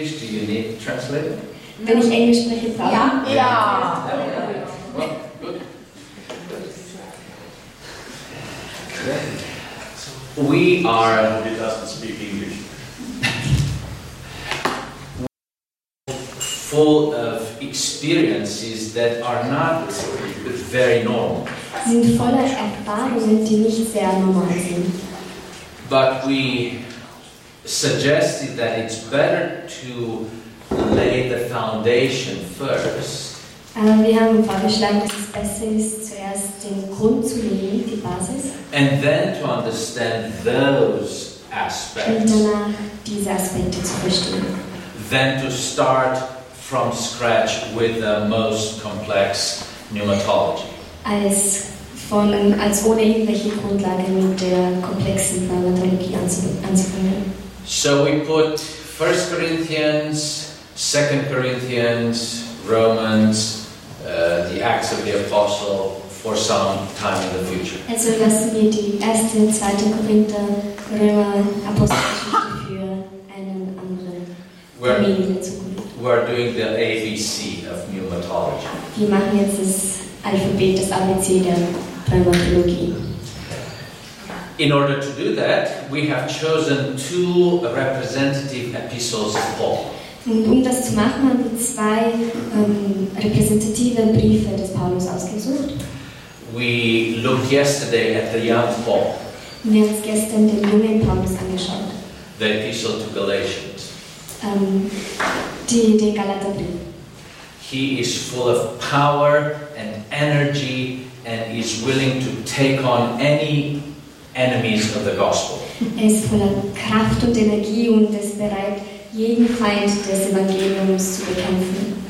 English, do you need a translator? Wenn ich Englisch spreche, brauche ich. Ja. Well, good. We are He doesn't speak English. full of experiences that are not very normal. Sie sind voller Erfahrungen, die nicht sehr normal sind. But we suggested that it's better to lay the foundation first Wir haben vorgeschlagen, dass es besser ist, zuerst den Grund zu legen, die Basis, and then to understand those und aspects, danach diese Aspekte zu verstehen. than to start from scratch with the most complex pneumatology. Als ohne irgendwelche Grundlage mit der komplexen Pneumatologie anzufangen. So we put 1 Corinthians, 2 Corinthians, Romans, the Acts of the Apostle for some time in the future. Also lassen wir die 1., 2. Korinther, Römer, Apostelgeschichte für einen anderen Termin in der Zukunft. We're doing the ABC of pneumatology. Wir machen jetzt das Alphabet, das ABC der Pneumatologie. In order to do that, we have chosen two representative epistles of Paul. Und um das zu machen, haben wir zwei repräsentative Briefe des Paulus ausgesucht. We looked yesterday at the young Paul, Und wir haben uns gestern den jungen Paulus angeschaut. the epistle to Galatians. Den Galaterbrief. He is full of power and energy and is willing to take on any enemies of the gospel. Ist voller Kraft und Energie und ist bereit, jeden Feind des Evangeliums zu bekämpfen.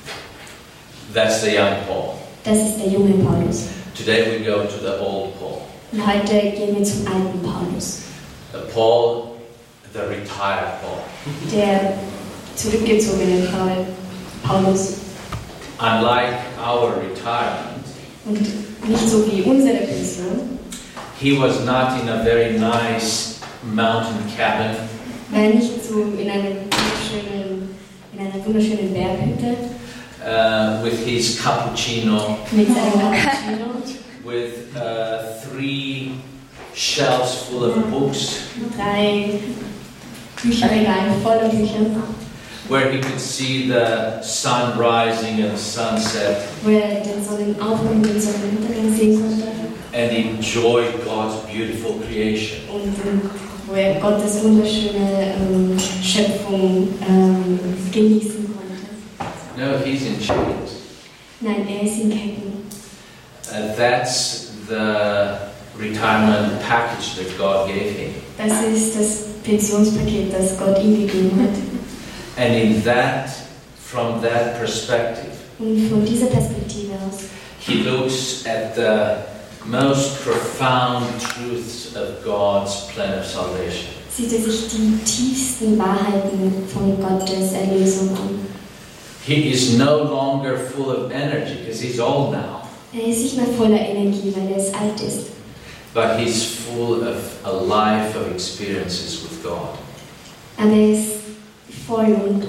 That's the young Paul. Das ist der junge Paulus. Today we go to the old Paul. Und heute gehen wir zum alten Paulus. Paul, the retired Paul. Der zurückgezogene Paulus. Unlike our retirement, Und nicht so wie unsere Pension. he was not in a very nice mountain cabin. War nicht so in einer wunderschönen Berghütte With his cappuccino, mit seinem Cappuccino, with 3 shelves full of books, 3 Bücherregale voller Bücher, where he could see the sun rising and sunset wo er den Sonnenaufgang und den Sonnenuntergang sehen konnte and enjoy God's beautiful creation. und wo er Gottes wunderschöne Schöpfung genießen konnte. No, he's in chains. Nein, er ist in Ketten. That's the retirement package that God gave him. Das ist das Pensionspaket, das Gott ihm gegeben hat. And from that perspective, Und von dieser Perspektive aus he looks at the most profound truths of God's plan of salvation. sieht er sich die tiefsten Wahrheiten von Gottes Erlösung an. He is no longer full of energy because he's old now, Er ist nicht mehr voller Energie, weil er alt ist. but he's full of a life of experiences with God. Aber er ist voll und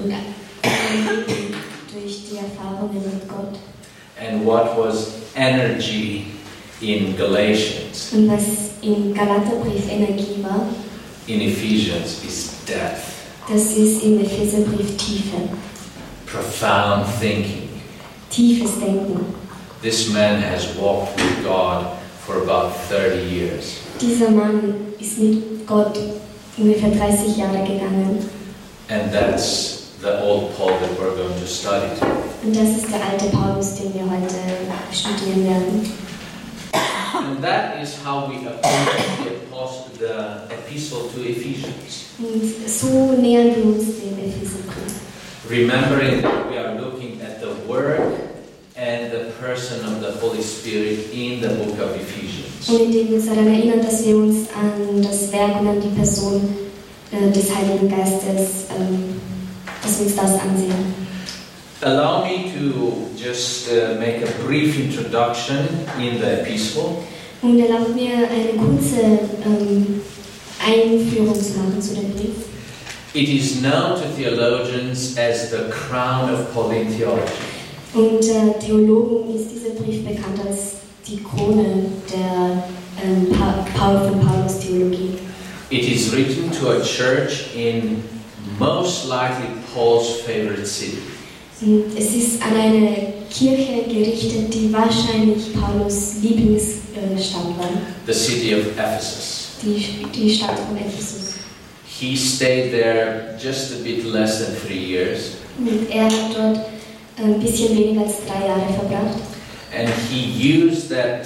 durch die Erfahrungen mit Gott. And what was energy in Galatians, Und was im Galaterbrief Energie war, in Ephesians, is depth, das ist im Epheserbrief Tiefe. profound thinking. Tiefes Denken. This man has walked with God for about 30 years. Dieser Mann ist mit Gott ungefähr 30 Jahre gegangen. And that's the old Paul that we're going to study today. Und das ist der alte Paulus, den wir heute studieren werden. And that is how we approach the epistle to Ephesians. Und so nähern wir uns dem Epheserbrief. Remembering that we are looking at the work and the person of the Holy Spirit in the book of Ephesians. Und indem wir uns daran erinnern, dass wir uns an das Werk und an die Person des Heiligen Geistes, dass wir uns das ansehen. Allow me to just make a brief introduction in the epistle. Und erlaubt mir eine kurze Einführung zu machen zu dem Brief. It is known to theologians as the crown of Pauline theology. Und Theologen ist dieser Brief bekannt als die Krone der von Paulus Theologie. It is written to a church in most likely Paul's favorite city. Und es ist an eine Kirche gerichtet, die wahrscheinlich Paulus Lieblingsstadt war. The city of Ephesus. Die Stadt von Ephesus. He stayed there just a bit less than 3 years. Und er hat dort ein bisschen weniger als 3 Jahre verbracht. And he used that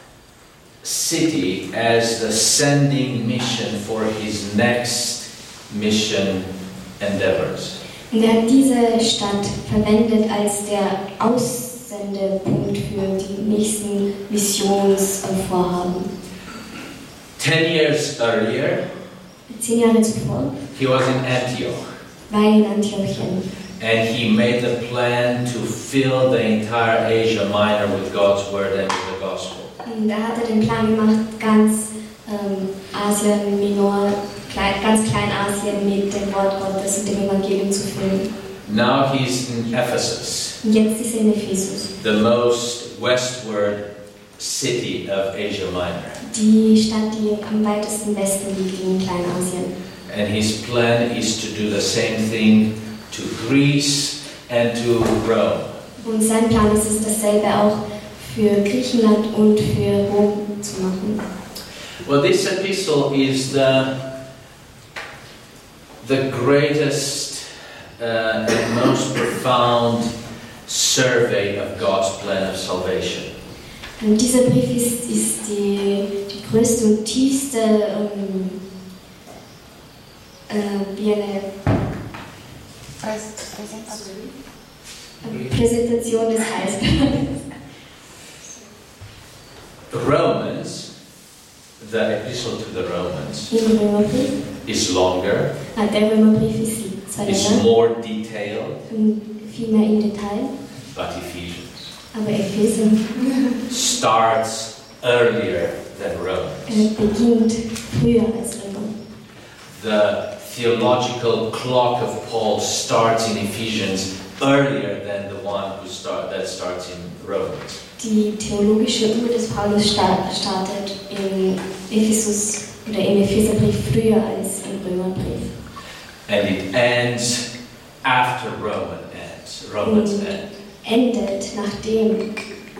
city as the sending mission for his next mission endeavors. Und er hat diese Stadt verwendet als der Aussendepunkt für die nächsten Missionsvorhaben. 10 years earlier, 10 Jahre zuvor he was in Antioch. war er in Antiochien. And he made the plan to fill the entire Asia Minor with God's word and with the gospel. Und da hat er den Plan gemacht, ganz Asien Minor, ganz Kleinasien mit dem Wort Gottes und dem Evangelium zu füllen. Now he's in Ephesus, Und jetzt ist er in Ephesus, the most westward city of Asia Minor. die Stadt, die am weitesten Westen liegt in Kleinasien. And his plan is to do the same thing to Greece and to Rome. Und sein Plan ist es, dasselbe auch für Griechenland und für Rom zu machen. Well, this epistle is the greatest and most profound survey of God's plan of salvation. Und dieser Brief ist die größte und tiefste wie eine Präsentation des Heilsplans. Romans, the epistle to the Romans, Im Römerbrief. is longer, Der Römerbrief ist zwar is länger more detailed, und viel mehr im Detail, but Ephesians aber Epheser starts earlier than Romans. beginnt früher als Römer. The theological clock of Paul starts in Ephesians earlier than the one that starts in Romans. Die theologische Uhr des Paulus startet in Ephesus oder im Epheserbrief früher als im Römerbrief. And it ends after Romans end. Endet nachdem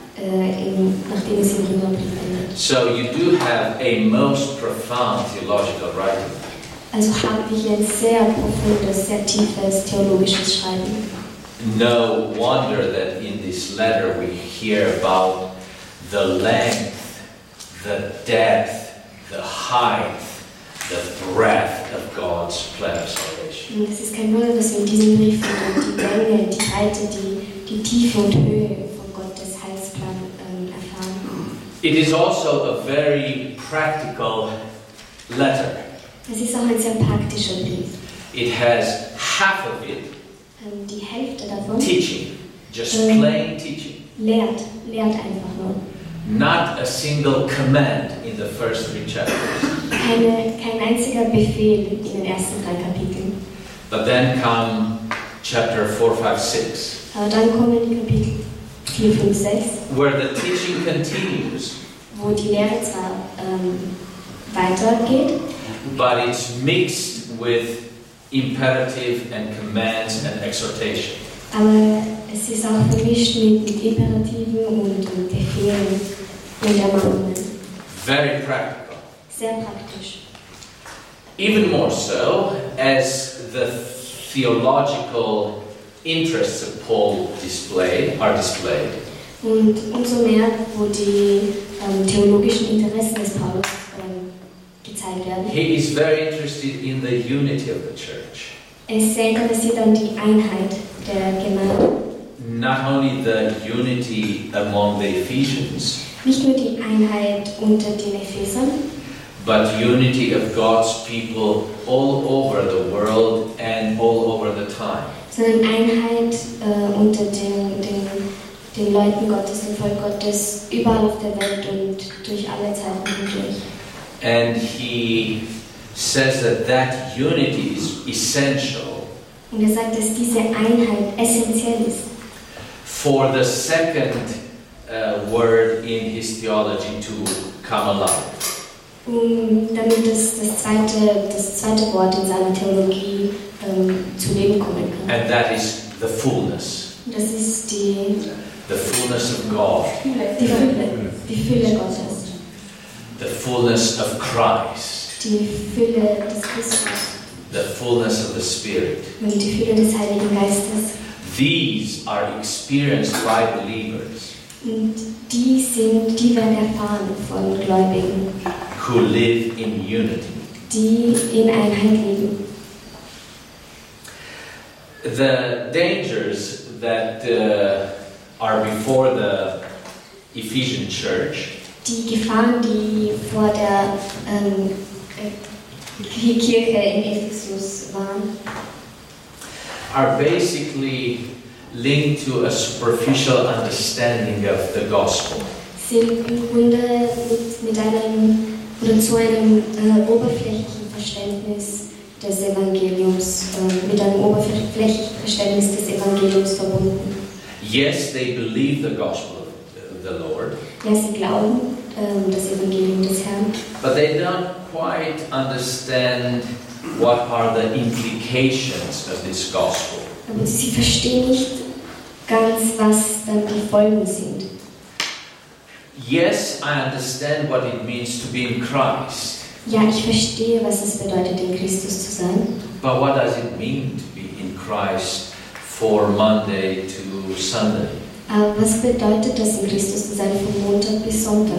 es im Römerbrief endet. So you do have a most profound theological writing. Also haben wir hier ein sehr profundes, sehr tiefes theologisches Schreiben. No wonder that in this letter we hear about the length, the depth, the height, the breadth of God's plan of salvation. Und es ist kein Wunder, dass wir in diesem Brief die Länge, die Breite, die Tiefe und Höhe von Gottes Heilsplan erfahren. It is also a very practical letter. Es ist auch ein sehr praktischer Brief. It has half of it Die Hälfte davon teaching, just plain teaching. lehrt einfach nur. Not a single command in the first 3 chapters. Kein einziger Befehl in den ersten 3 Kapiteln. But then come chapter 4, 5, 6, Aber dann kommen die Kapitel 4, 5, 6, where the teaching continues, wo die Lehre zwar weitergeht, but it's mixed with imperative and commands and exhortation. aber es ist auch vermischt mit Imperativen und Befehlen und Ermahnungen. Very practical. Sehr praktisch. Even more so as the theological interests of Paul are displayed. Und umso mehr, wo die theologischen Interessen des Paulus gezeigt werden. He is very interested in the unity of the church. Er ist sehr interessiert an die Einheit der Gemeinde. Not only the unity among the Ephesians, Nicht nur die Einheit unter den Ephesern, but unity of God's people all over the world and all over the time. sondern Einheit unter den Leuten Gottes, dem Volk Gottes, überall auf der Welt und durch alle Zeiten hindurch. And he says that unity is essential Und er sagt, dass diese Einheit essentiell ist. for the second word in his theology to come alive. Damit das zweite Wort in seiner Theologie zu Leben kommen kann. And that is the fullness. Das ist die The fullness of God. Die Fülle Gottes. The fullness of Christ. Die Fülle des Christus. The fullness of the Spirit. Und die Fülle des Heiligen Geistes. These are experienced by believers Und die werden erfahren von Gläubigen, who live in unity. die in Einheit leben. The dangers that are before the Ephesian church Die Gefahren, die vor der Kirche in Ephesus waren, are basically linked to a superficial understanding of the gospel. sind im Grunde mit einem oder zu einem oberflächlichen Verständnis des Evangeliums, mit einem oberflächlichen Verständnis des Evangeliums verbunden. Yes, they believe the gospel of the Lord, Ja, sie glauben das Evangelium des Herrn, but they don't quite understand what are the implications of this gospel. aber sie verstehen nicht ganz, was dann die Folgen sind. Yes, I understand what it means to be in Christ, Ja, ich verstehe, was es bedeutet, in Christus zu sein. but what does it mean to be in Christ for Monday to Sunday? Aber was bedeutet das, in Christus zu sein, von Montag bis Sonntag?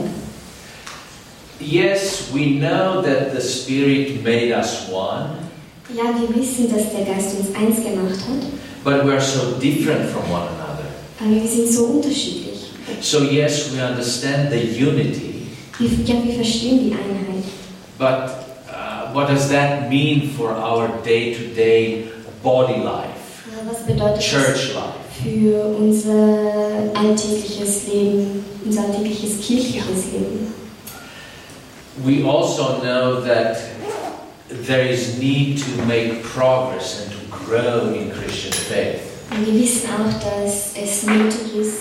Yes, we know that the Spirit made us one, Ja, wir wissen, dass der Geist uns eins gemacht hat, but we are so different from one another. aber wir sind so unterschiedlich. So yes, we understand the unity, Wir verstehen die Einheit. but what does that mean for our day-to-day body life, Aber was bedeutet das church life? für unser alltägliches Leben, unser alltägliches kirchliches Leben? We also know that there is need to make progress and to grow in Christian faith. Und wir wissen auch, dass es nötig ist,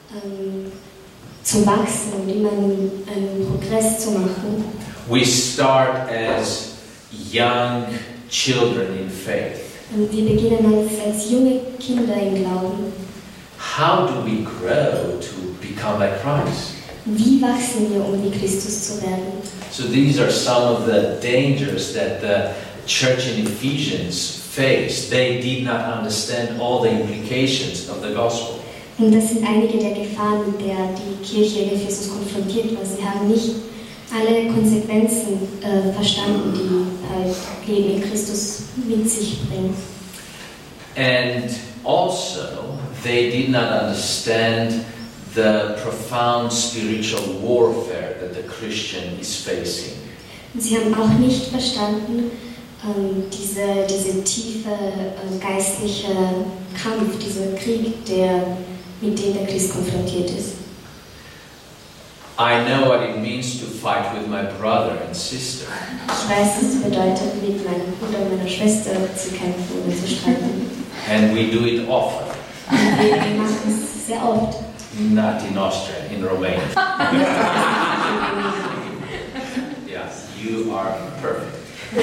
zu wachsen und immer einen Progress zu machen. We start as young children in faith. Und wir beginnen als junge Kinder im Glauben. How do we grow to become like Christ? Wie wachsen wir, um wie Christus zu werden? So these are some of the dangers that the church in Ephesians faced. They did not understand all the implications of the gospel. Und das sind einige der Gefahren, mit der die Kirche in Ephesus konfrontiert war. Sie haben nicht alle Konsequenzen verstanden, die halt Leben in Christus mit sich bringt. And also, they did not understand the profound spiritual warfare that the Christian is facing. Und sie haben auch nicht verstanden, diese tiefe geistliche Kampf, dieser Krieg, mit dem der Christ konfrontiert ist. I know what it means to fight with my brother and sister. Ich weiß, was es bedeutet, mit meinem Bruder und meiner Schwester zu kämpfen oder zu streiten. And we do it often. Wir machen es sehr oft. Not in Austria, in Romania. Yeah, you are perfect.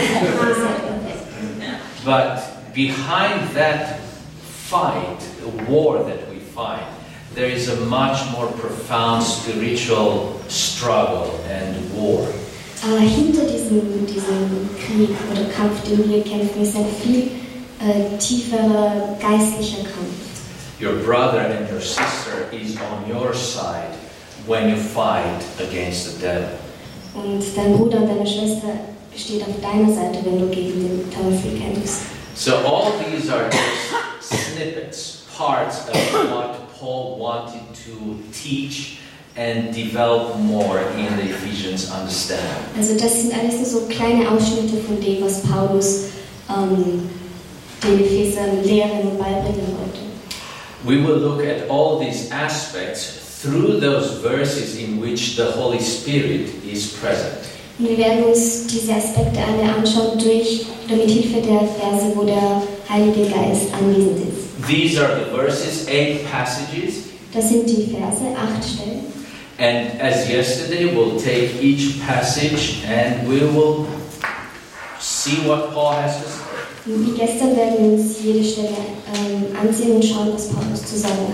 But behind that fight, the war that we fight, there is a much more profound spiritual struggle and war. Aber hinter diesem Krieg oder Kampf, den wir kämpfen, ist ein viel tieferer geistlicher Kampf. Your brother and your sister is on your side when you fight against the devil. Und dein Bruder und deine Schwester steht auf deiner Seite, wenn du gegen den Teufel kämpfst. So all these are just snippets, parts of what Paul wanted to teach and develop more in the Ephesians understanding. Also das sind alles nur so kleine Ausschnitte von dem, was Paulus den Ephesern lehren und beibringen wollte. We will look at all these aspects through those verses in which the Holy Spirit is present. Und wir werden uns diese Aspekte alle anschauen mit Hilfe der Verse, wo der Heilige Geist anwesend ist. These are the verses, 8 passages. Das sind die Verse, 8 Stellen. And as yesterday, we'll take each passage and we will see what Paul has to say. Wie gestern werden wir uns jede Stelle ansehen und schauen, was Paulus zu sagen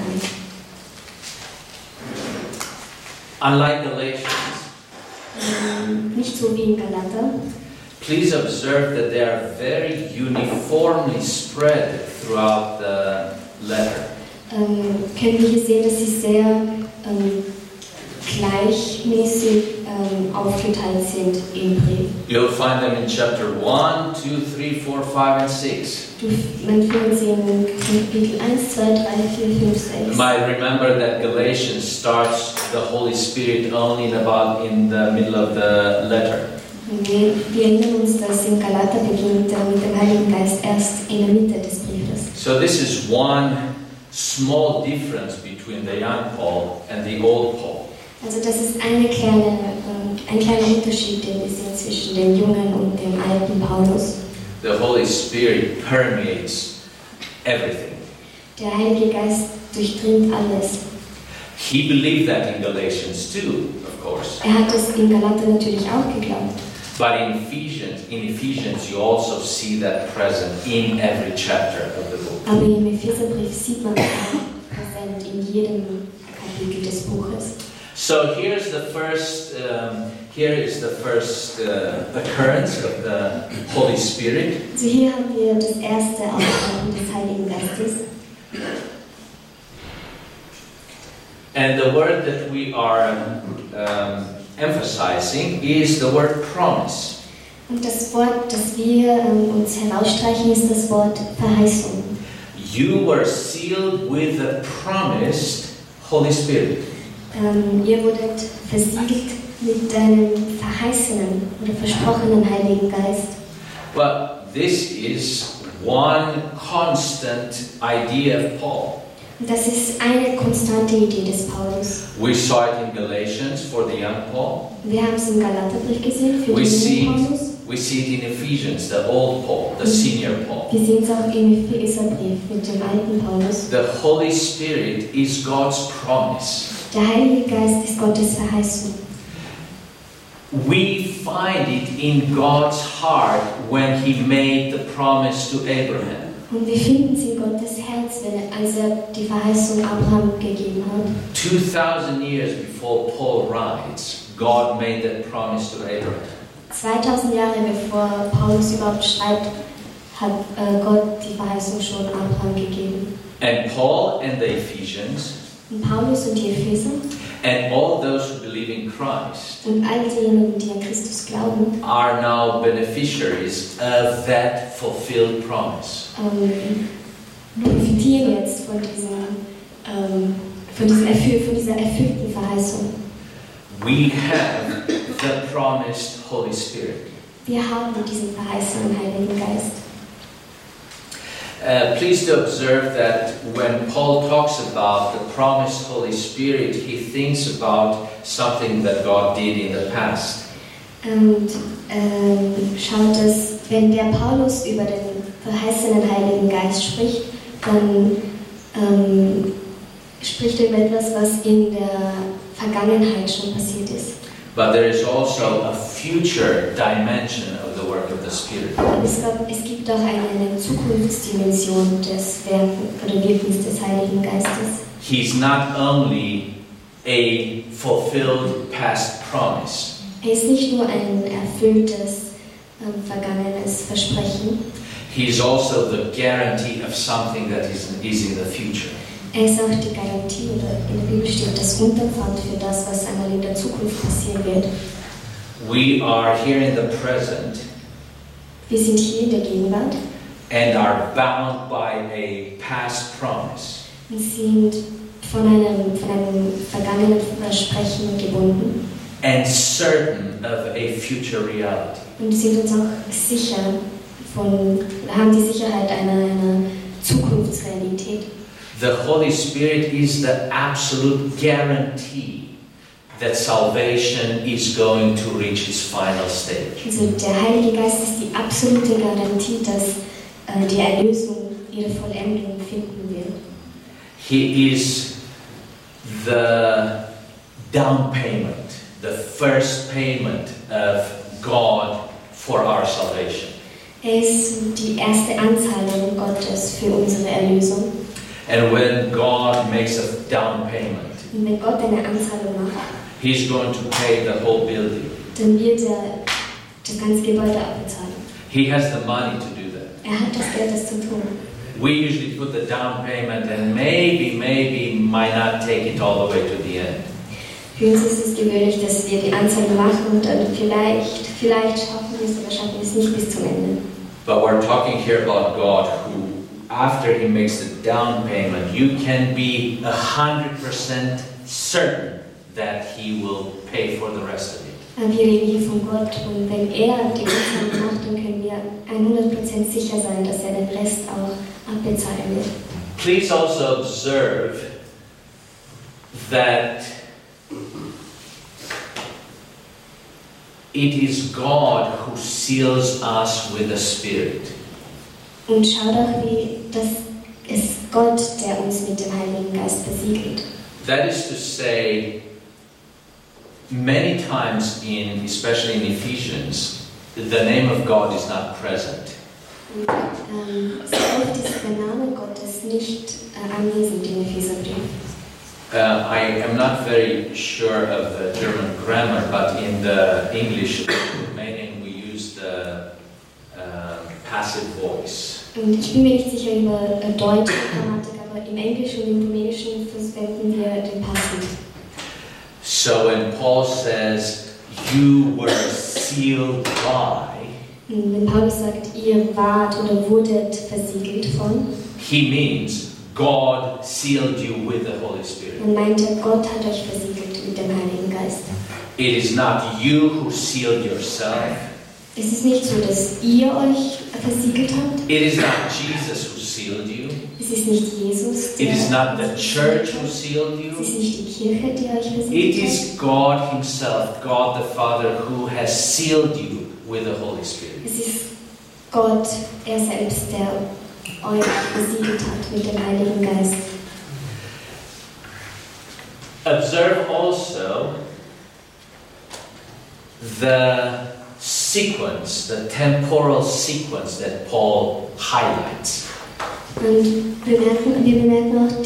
hat. Unlike Galatians, Nicht so wie in Galater. please observe that they are very uniformly spread throughout the letter. Können wir hier sehen, dass sie sehr gleichmäßig aufgeteilt sind im Brief. You'll find them in chapter 1, 2, 3, 4, 5, and 6. Man findet sie in Kapitel 1, 2, 3, 4, 5, 6. You might remember that Galatians starts the Holy Spirit only in the middle of the letter. Wir erinnern uns, dass in Galater beginnt mit dem Heiligen Geist erst in der Mitte des Briefes. So this is one small difference between the young Paul and the old Paul. Also das ist ein kleiner Unterschied, den wir sehen zwischen dem jungen und dem alten Paulus. The Holy Spirit permeates everything. Der Heilige Geist durchdringt alles. He believed that in Galatians too, of course. Er hat es in Galater natürlich auch geglaubt. But in Ephesians, you also see that present in every chapter of the book. Aber im Epheserbrief sieht man das präsent in jedem Kapitel des Buches. So here is the first occurrence of the Holy Spirit. Also hier haben wir das erste Auftreten des Heiligen Geistes. And the word that we are emphasizing is the word promise. Und das Wort, das wir uns herausstreichen, ist das Wort Verheißung. You were sealed with the promised Holy Spirit. Ihr wurdet versiegelt mit einem verheißenen oder versprochenen Heiligen Geist. But this is one constant idea of Paul. Und das ist eine konstante Idee des Paulus. We saw it in Galatians for the young Paul. Wir haben es im Galaterbrief gesehen für We den jungen Paulus. see it in Ephesians, the old Paul, the senior Paul. Wir sehen es auch im Epheserbrief mit dem alten Paulus. The Holy Spirit is God's promise. Der Heilige Geist ist Gottes Verheißung. We find it in God's heart when He made the promise to Abraham. Und wir finden sie in Gottes Herz, als die Verheißung Abraham gegeben hat. 2,000 years before Paul writes, God made that promise to Abraham. 2000 Jahre bevor Paulus überhaupt schreibt, hat Gott die Verheißung schon Abraham gegeben. And Paul and the Ephesians Und Paulus und die Epheser and all those who believe in Christ und all diejenigen, die an Christus glauben, are now beneficiaries of that fulfilled promise. profitieren jetzt von dieser erfüllten Verheißung. We have the promised Holy Spirit. Wir haben diesen verheißenen Heiligen Geist. Please to observe that when Paul talks about the promised Holy Spirit, he thinks about something that God did in the past. Und schaut, dass wenn der Paulus über den verheißenen Heiligen Geist spricht, dann spricht er über etwas, was in der Vergangenheit schon passiert ist. But there is also a future dimension of the work of the Spirit. Es gibt auch eine Zukunftsdimension des Wirkens des Heiligen Geistes. He's not only a fulfilled past promise. Er ist nicht nur ein erfülltes, vergangenes Versprechen. He's also the guarantee of something that is in the future. Er ist auch die Garantie, oder in der Bibel steht das Unterpfand für das, was einmal in der Zukunft passieren wird. We are here in the present Wir sind hier in der Gegenwart and are bound by a past promise. und sind von einem vergangenen Versprechen gebunden And certain of a future reality. und sind uns auch sicher haben die Sicherheit einer Zukunftsrealität. The Holy Spirit is the absolute guarantee that salvation is going to reach its final stage. Also der Heilige Geist ist die absolute Garantie, dass die Erlösung ihre Vollendung finden wird. He is the down payment, the first payment of God for our salvation. Er ist die erste Anzahlung Gottes für unsere Erlösung. And when God makes a down payment, Und wenn Gott eine Anzahlung macht, He's going to pay the whole building. dann wird er das ganze Gebäude abbezahlen. He has the money to do that. Er hat das Geld, das zu tun. We usually put the down payment and maybe might not take it all the way to the end. Für uns ist es gewöhnlich, dass wir die Anzahlung machen und dann vielleicht schaffen wir es, aber schaffen wir es nicht bis zum Ende. But we're talking here about God who, after He makes the down payment, you can be 100% certain that He will pay for the rest of it. Aber wir reden hier von Gott und wenn er die Anzahlung macht, dann können wir 100% sicher sein, dass er den Rest auch abbezahlen wird. Please also observe that it is God who seals us with the Spirit. Und schau doch, wie das ist Gott, der uns mit dem Heiligen Geist besiegelt. That is to say, many times especially in Ephesians, the name of God is not present. Sehr oft ist der Name Gottes nicht anwesend im Epheserbrief. I am not very sure of the German grammar, but in the English domain we use the passive voice. Und ich bin mir nicht sicher über deutsche Grammatik, aber im Englischen und im Rumänischen verwenden wir den Passiv. So when Paul says, you were sealed by, Wenn Paulus sagt, ihr wart oder wurdet versiegelt von, he means God sealed you with the Holy Spirit. dann meint er, Gott hat euch versiegelt mit dem Heiligen Geist. It is not you who sealed yourself. Es ist nicht so, dass ihr euch versiegelt habt. It is not Jesus who sealed you. Es ist nicht Jesus, der It is not the euch church versiegelt who hat. sealed Es you. ist nicht die Kirche, die euch It versiegelt hat. is God Himself, God the Father, who has sealed you with the Holy Spirit. Es ist Gott, er selbst, der euch besiegelt hat mit dem Heiligen Geist. Observe also the sequence, the temporal sequence that Paul highlights. Und wir bemerken auch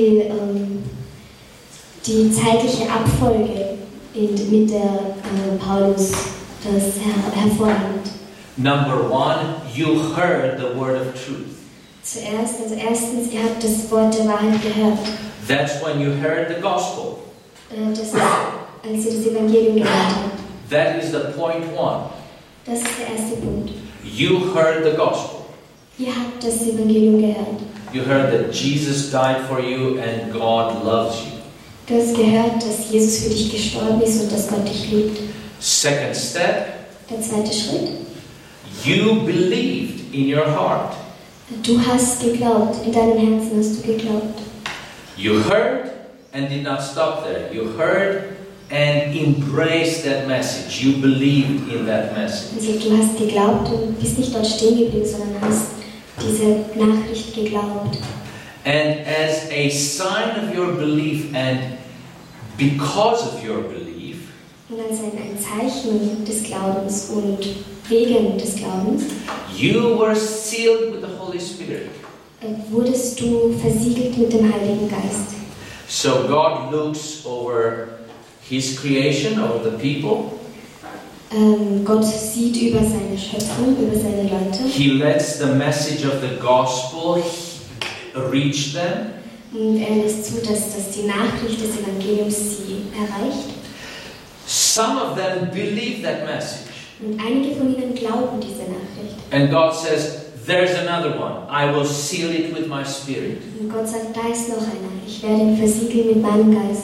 die zeitliche Abfolge, mit der Paulus das hervorhebt. Number one, you heard the word of truth. Erstens, ihr habt das Wort der Wahrheit gehört. That's when you heard the gospel. Das ist, als ihr das Evangelium gehört habt. That is the point one. Das ist der erste Punkt. You heard the gospel. Ihr habt das Evangelium gehört. You heard that Jesus died for you and God loves you. Du hast gehört, dass Jesus für dich gestorben ist und dass Gott dich liebt. Second step, Der zweite Schritt. you believed in your heart. Du hast geglaubt. In deinem Herzen hast du geglaubt. You heard and did not stop there. You heard and embraced that message. You believed in that message. Also du hast geglaubt und bist nicht dort stehen geblieben, sondern hast diese Nachricht geglaubt. And as a sign of your belief and because of your belief, Und als ein Zeichen des Glaubens und wegen des Glaubens you were sealed with the Holy Spirit. Wurdest du versiegelt mit dem Heiligen Geist. So God looks over His creation, over the people. Gott sieht über seine Schöpfung, über seine Leute. He lets the message of the gospel reach them. Und er lässt zu, dass die Nachricht des Evangeliums sie erreicht. Some of them believe that message. Und einige von ihnen glauben diese Nachricht. And God says, there's another one. I will seal it with my spirit. Und Gott sagt, da ist noch einer. Ich werde ihn versiegeln mit meinem Geist.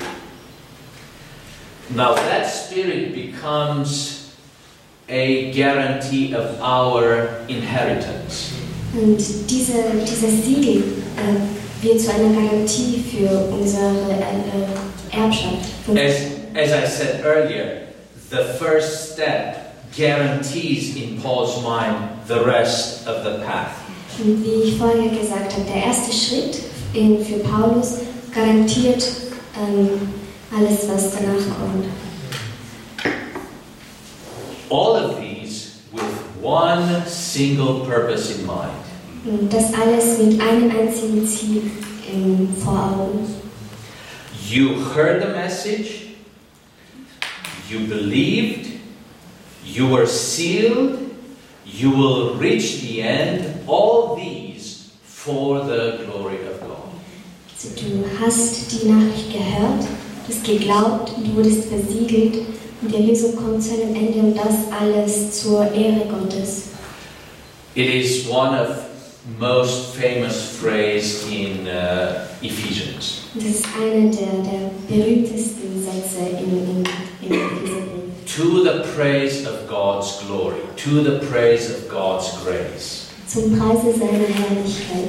Now that spirit becomes a guarantee of our inheritance. Und dieser Siegel wird zu einer Garantie für unsere Erbschaft. as I said earlier, the first step guarantees in Paul's mind the rest of the path. Und wie ich vorher gesagt habe, der erste Schritt für Paulus garantiert alles, was danach kommt. All of these with one single purpose in mind. Und das alles mit einem einzigen Ziel vor Augen. You heard the message, you believed, you were sealed, you will reach the end, all these for the glory of God. Also du hast die Nachricht gehört, du hast geglaubt und du wurdest versiegelt und die Erlösung kommt zu einem Ende und das alles zur Ehre Gottes. It is one of most famous phrase in Ephesians. Das ist einer der berühmtesten Sätze in Epheserbrief. To the praise of God's glory, to the praise of God's grace. Zum Preise seiner Herrlichkeit.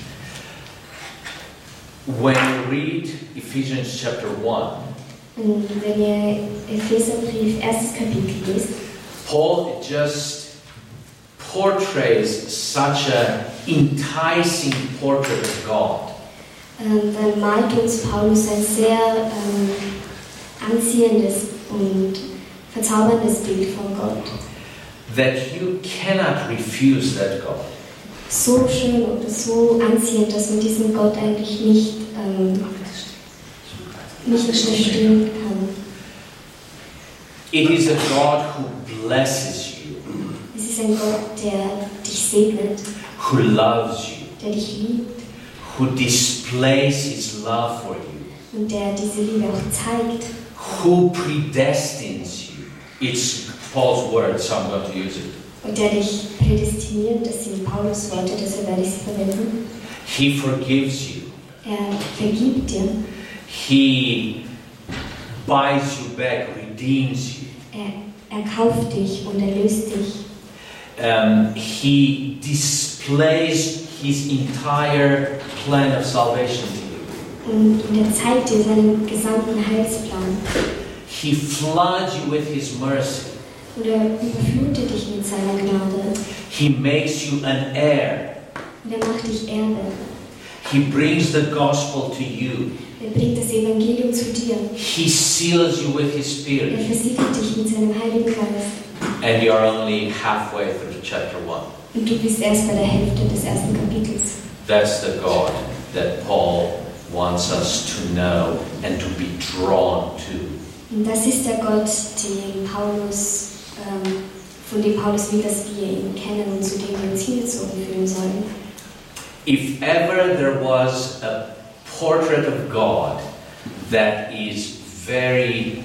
When you read Ephesians chapter 1, Und wenn ihr Epheserbrief, erstes Kapitel liest, Paul just portrays such an enticing portrait of God. dann malt uns Paulus ein sehr anziehendes und verzauberndes Bild von Gott. That you cannot refuse that God. So schön und so anziehend, dass man diesen Gott eigentlich nicht widerstehen kann. It is a God who blesses you, Es ist ein Gott, der dich segnet, who loves you, der dich liebt who displays his love for you, und der diese Liebe auch zeigt, who predestines you. It's Paul's word, so I'm going to use it. und der dich prädestiniert. Das sind Paulus Worte, deshalb werde ich sie verwenden. He forgives you. Er vergibt dir, He buys you back, redeems you. er kauft dich und erlöst dich. He displays his entire plan of salvation to you. Und er zeigt dir seinen gesamten Heilsplan. He floods you with his mercy. Und er überflutet dich mit seiner Gnade. He makes you an heir. Und er macht dich Erbe. He brings the gospel to you. Er bringt das Evangelium zu dir. He seals you with his Er spirit. versiegelt dich mit seinem Heiligen Geist. And you're only halfway through chapter 1. Und du bist erst bei der Hälfte des ersten Kapitels. That's the God that Paul wants us to know and to be drawn to. Und das ist der Gott, von dem Paulus will, dass wir ihn kennen und zu dem wir uns hingezogen fühlen sollen. If ever there was a portrait of God that is very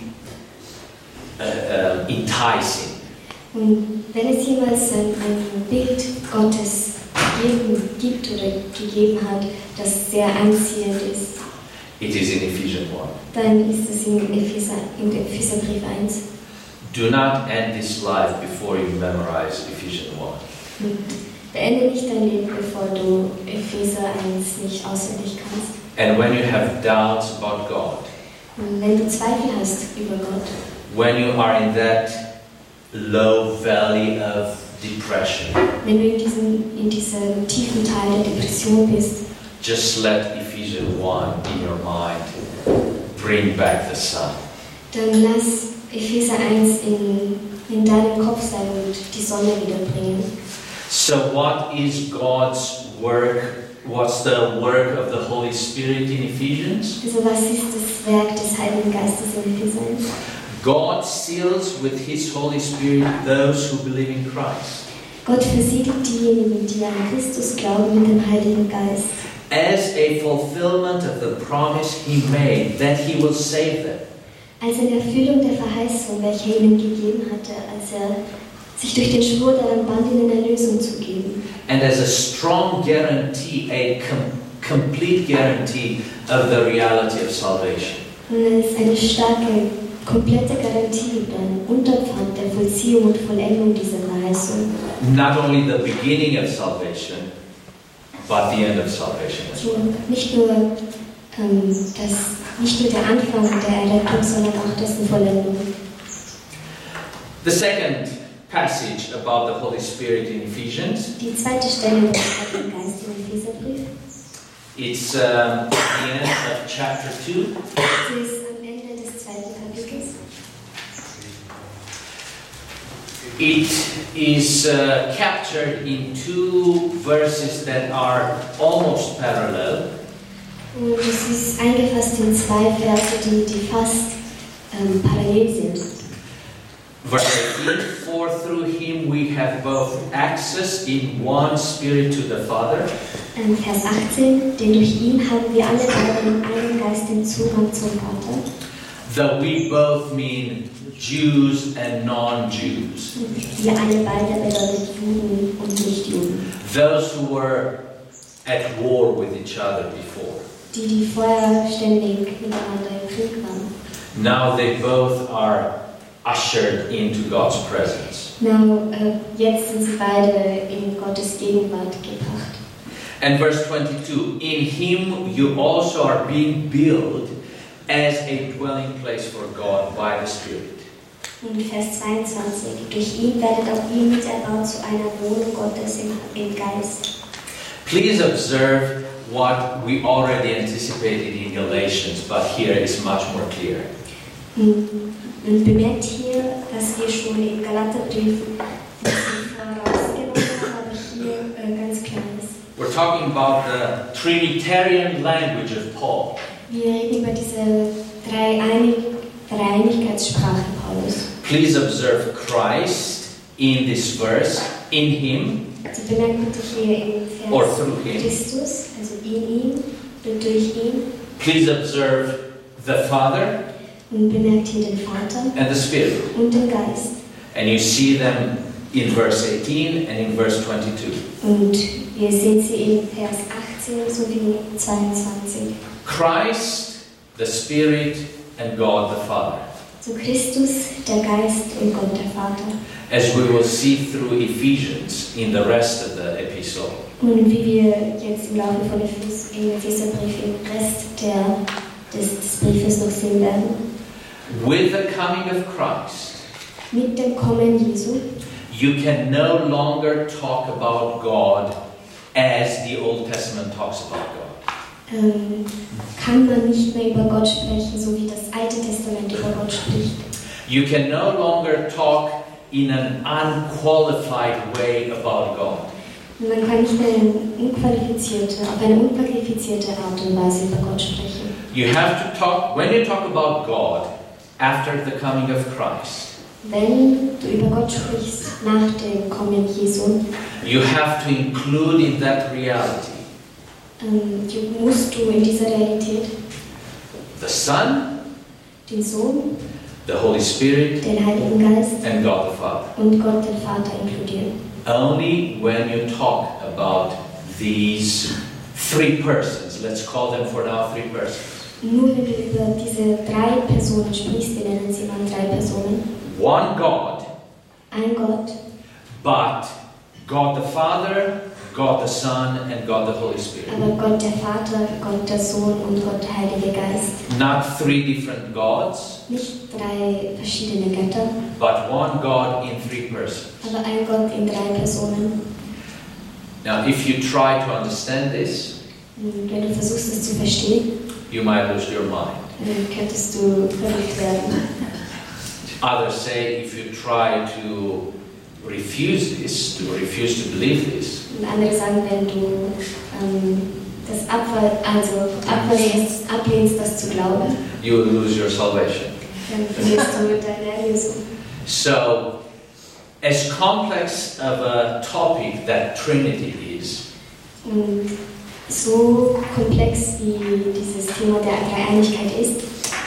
enticing, Und wenn es jemals ein Bild Gottes gibt oder gegeben hat, das sehr anziehend ist, it is in Ephesians 1. dann ist es in Epheserbrief 1. Do not end this life before you memorize Ephesians 1. Und beende nicht dein Leben, bevor du Epheser 1 nicht auswendig kannst. And when you have doubts about God, Und wenn du Zweifel hast über Gott, when you are in that low valley of depression, wenn du in diesem tiefen Teil der Depression bist, just let Ephesians 1 in your mind bring back the sun. dann lass Epheser 1 in deinem Kopf sein und die Sonne wiederbringen. So what is God's work? What's the work of the Holy Spirit in Ephesians? Also was ist das Werk des Heiligen Geistes in Epheser 1? God seals with His Holy Spirit those who believe in Christ. Gott versiegelt diejenigen, die an Christus glauben, mit dem Heiligen Geist. As a fulfillment of the promise He made that He will save them. Als eine Erfüllung der Verheißung, welche er ihnen gegeben hatte, als er sich durch den Schwur daran band, ihnen Erlösung zu geben. And as a strong guarantee, a complete guarantee of the reality of salvation. Und es ist eine starke, komplette Garantie oder ein Unterpfand der Vollziehung und Vollendung dieser Verheißung. Not only the beginning of salvation, but the end of salvation as well. Und nicht nur dass nicht nur der Anfang der Errettung, sondern auch dessen Vollendung. The second passage about the Holy Spirit in Ephesians, Die zweite Stelle über den Heiligen Geist im Epheserbrief, it's at the end of chapter 2. sie ist am Ende des zweiten Kapitels. It is captured in two verses that are almost parallel. Und es ist eingefasst in zwei Verse, die fast parallel sind. Verse 18, for through him we have both access in one spirit to the Father. Vers 18, denn durch ihn haben wir alle beide in einem Geist den Zugang zum Vater. Though we both mean Jews and non-Jews. Wir alle beide bedeutet Juden und Nicht-Juden. Those who were at war with each other before. Die vorher ständig miteinander im Krieg waren. Now they both are ushered into God's presence. Jetzt sind sie beide in Gottes Gegenwart gebracht. And verse 22, in him you also are being built as a dwelling place for God by the Spirit. Und Vers 22, durch ihn werdet auch ihr mit erbaut zu einer Wohnung Gottes im Geist. Please observe what we already anticipated in Galatians, but here is much more clear. Und bemerkt hier, dass wir schon im Galaterbrief vorausgenommen haben, aber hier ganz klar ist. We're talking about the Trinitarian language of Paul. Wir reden über diese Dreieinigkeitssprache Paulus. Please observe Christ in this verse, in him, Also bemerkt bitte hier im or Vers through him. Christus, also in ihm und durch ihn. Please observe the Father Und bemerkt hier den Vater and the Spirit. und den Geist. And you see them in verse 18 and in verse 22. Und ihr seht sie in Vers 18 sowie 22. Christ, the Spirit, and God the Father. So Christus, der Geist und Gott der Vater. As we will see through Ephesians in the rest of the epistle. Und wie wir jetzt im Laufe von Epheserbrief im Rest des Briefes noch sehen werden. With the coming of Christ, Mit dem Kommen Jesu you can no longer talk about God as the Old Testament talks about God. kann man nicht mehr über Gott sprechen, so wie das Alte Testament über Gott spricht. You can no longer talk in an unqualified way about God. Und man kann nicht mehr auf eine unqualifizierte Art und Weise über Gott sprechen. You have to talk, when you talk about God after the coming of Christ, Wenn du über Gott sprichst nach dem Kommen Jesu, you have to include in that reality musst du in dieser Realität the Son, den Sohn, the Holy Spirit, den Heiligen Geist and God the Father. und Gott den Vater inkludieren. Only when you talk about these three persons, let's call them for now three persons. Nur wenn du über diese drei Personen sprichst, wir nennen sie mal drei Personen, One God, ein Gott, but God the Father, God the Son, and God the Holy Spirit. aber Gott der Vater, Gott der Sohn und Gott der Heilige Geist. Not three different gods, Nicht drei verschiedene Götter, but one God in three persons. aber ein Gott in drei Personen. Now, if you try to understand this, Und wenn du versuchst, es zu verstehen, you might lose your mind. dann könntest du verrückt werden. Others say if you try to refuse this, to refuse to believe this, Und andere sagen, wenn du das ablehnst, das zu glauben, you will lose your salvation. dann verlierst du deine Erlösung. So, as complex of a topic that Trinity is, Und so komplex wie dieses Thema der Dreieinigkeit ist,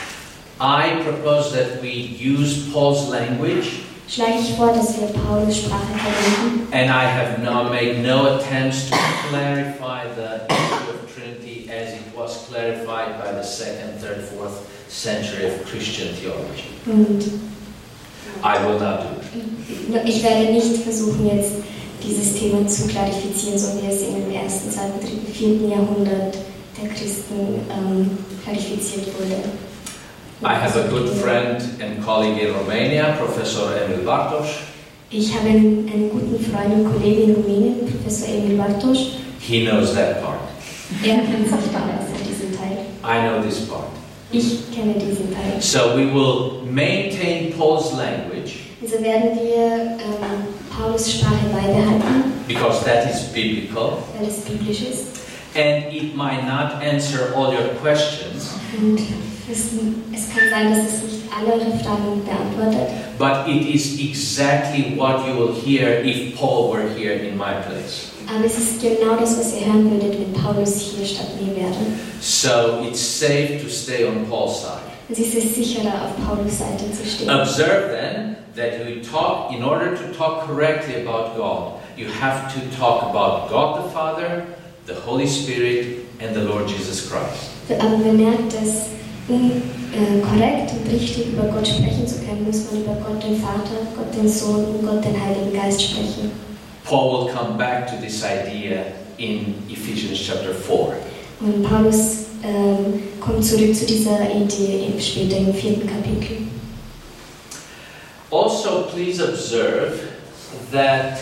I propose that we use Paul's language, schlage ich vor, dass wir Paulus Sprache verwenden. and I have now made no attempts to clarify the issue of Trinity as it was clarified by the 2nd, 3rd, 4th century of Christian theology. Und I will not do it. ich werde nicht versuchen, jetzt dieses Thema zu klarifizieren, so wie es in dem 1., 2., 3., 4. Jahrhundert der Christen qualifiziert wurde. I have a good friend and colleague in Romania, Professor Emil Bartos. Ich habe einen guten Freund und Kollegen in Rumänien, Professor Emil Bartos. He knows that part. Er kennt sich da aus an diesem Teil. I know this part. Ich kenne diesen Teil. So we will maintain Paul's language Also werden wir Paulus Sprache beibehalten, because that is biblical, weil es biblisch ist. and it might not answer all your questions, Und es kann sein, dass es nicht alle eure Fragen beantwortet. but it is exactly what you will hear if Paul were here in my place. Aber es ist genau das, was ihr hören würdet, wenn Paulus hier statt mir wäre. So it's safe to stay on Paul's side. Es ist sicherer, auf Paulus Seite zu stehen. Observe then that you talk, in order to talk correctly about God, you have to talk about God the Father, the Holy Spirit, and the Lord Jesus Christ. Aber bemerkt, dass korrekt und richtig über Gott sprechen zu können, muss man über Gott den Vater, Gott den Sohn und Gott den Heiligen Geist sprechen. Paul will come back to this idea in Ephesians chapter 4. Und Paulus kommt zurück zu dieser Idee später im 4. Kapitel. Also, please observe that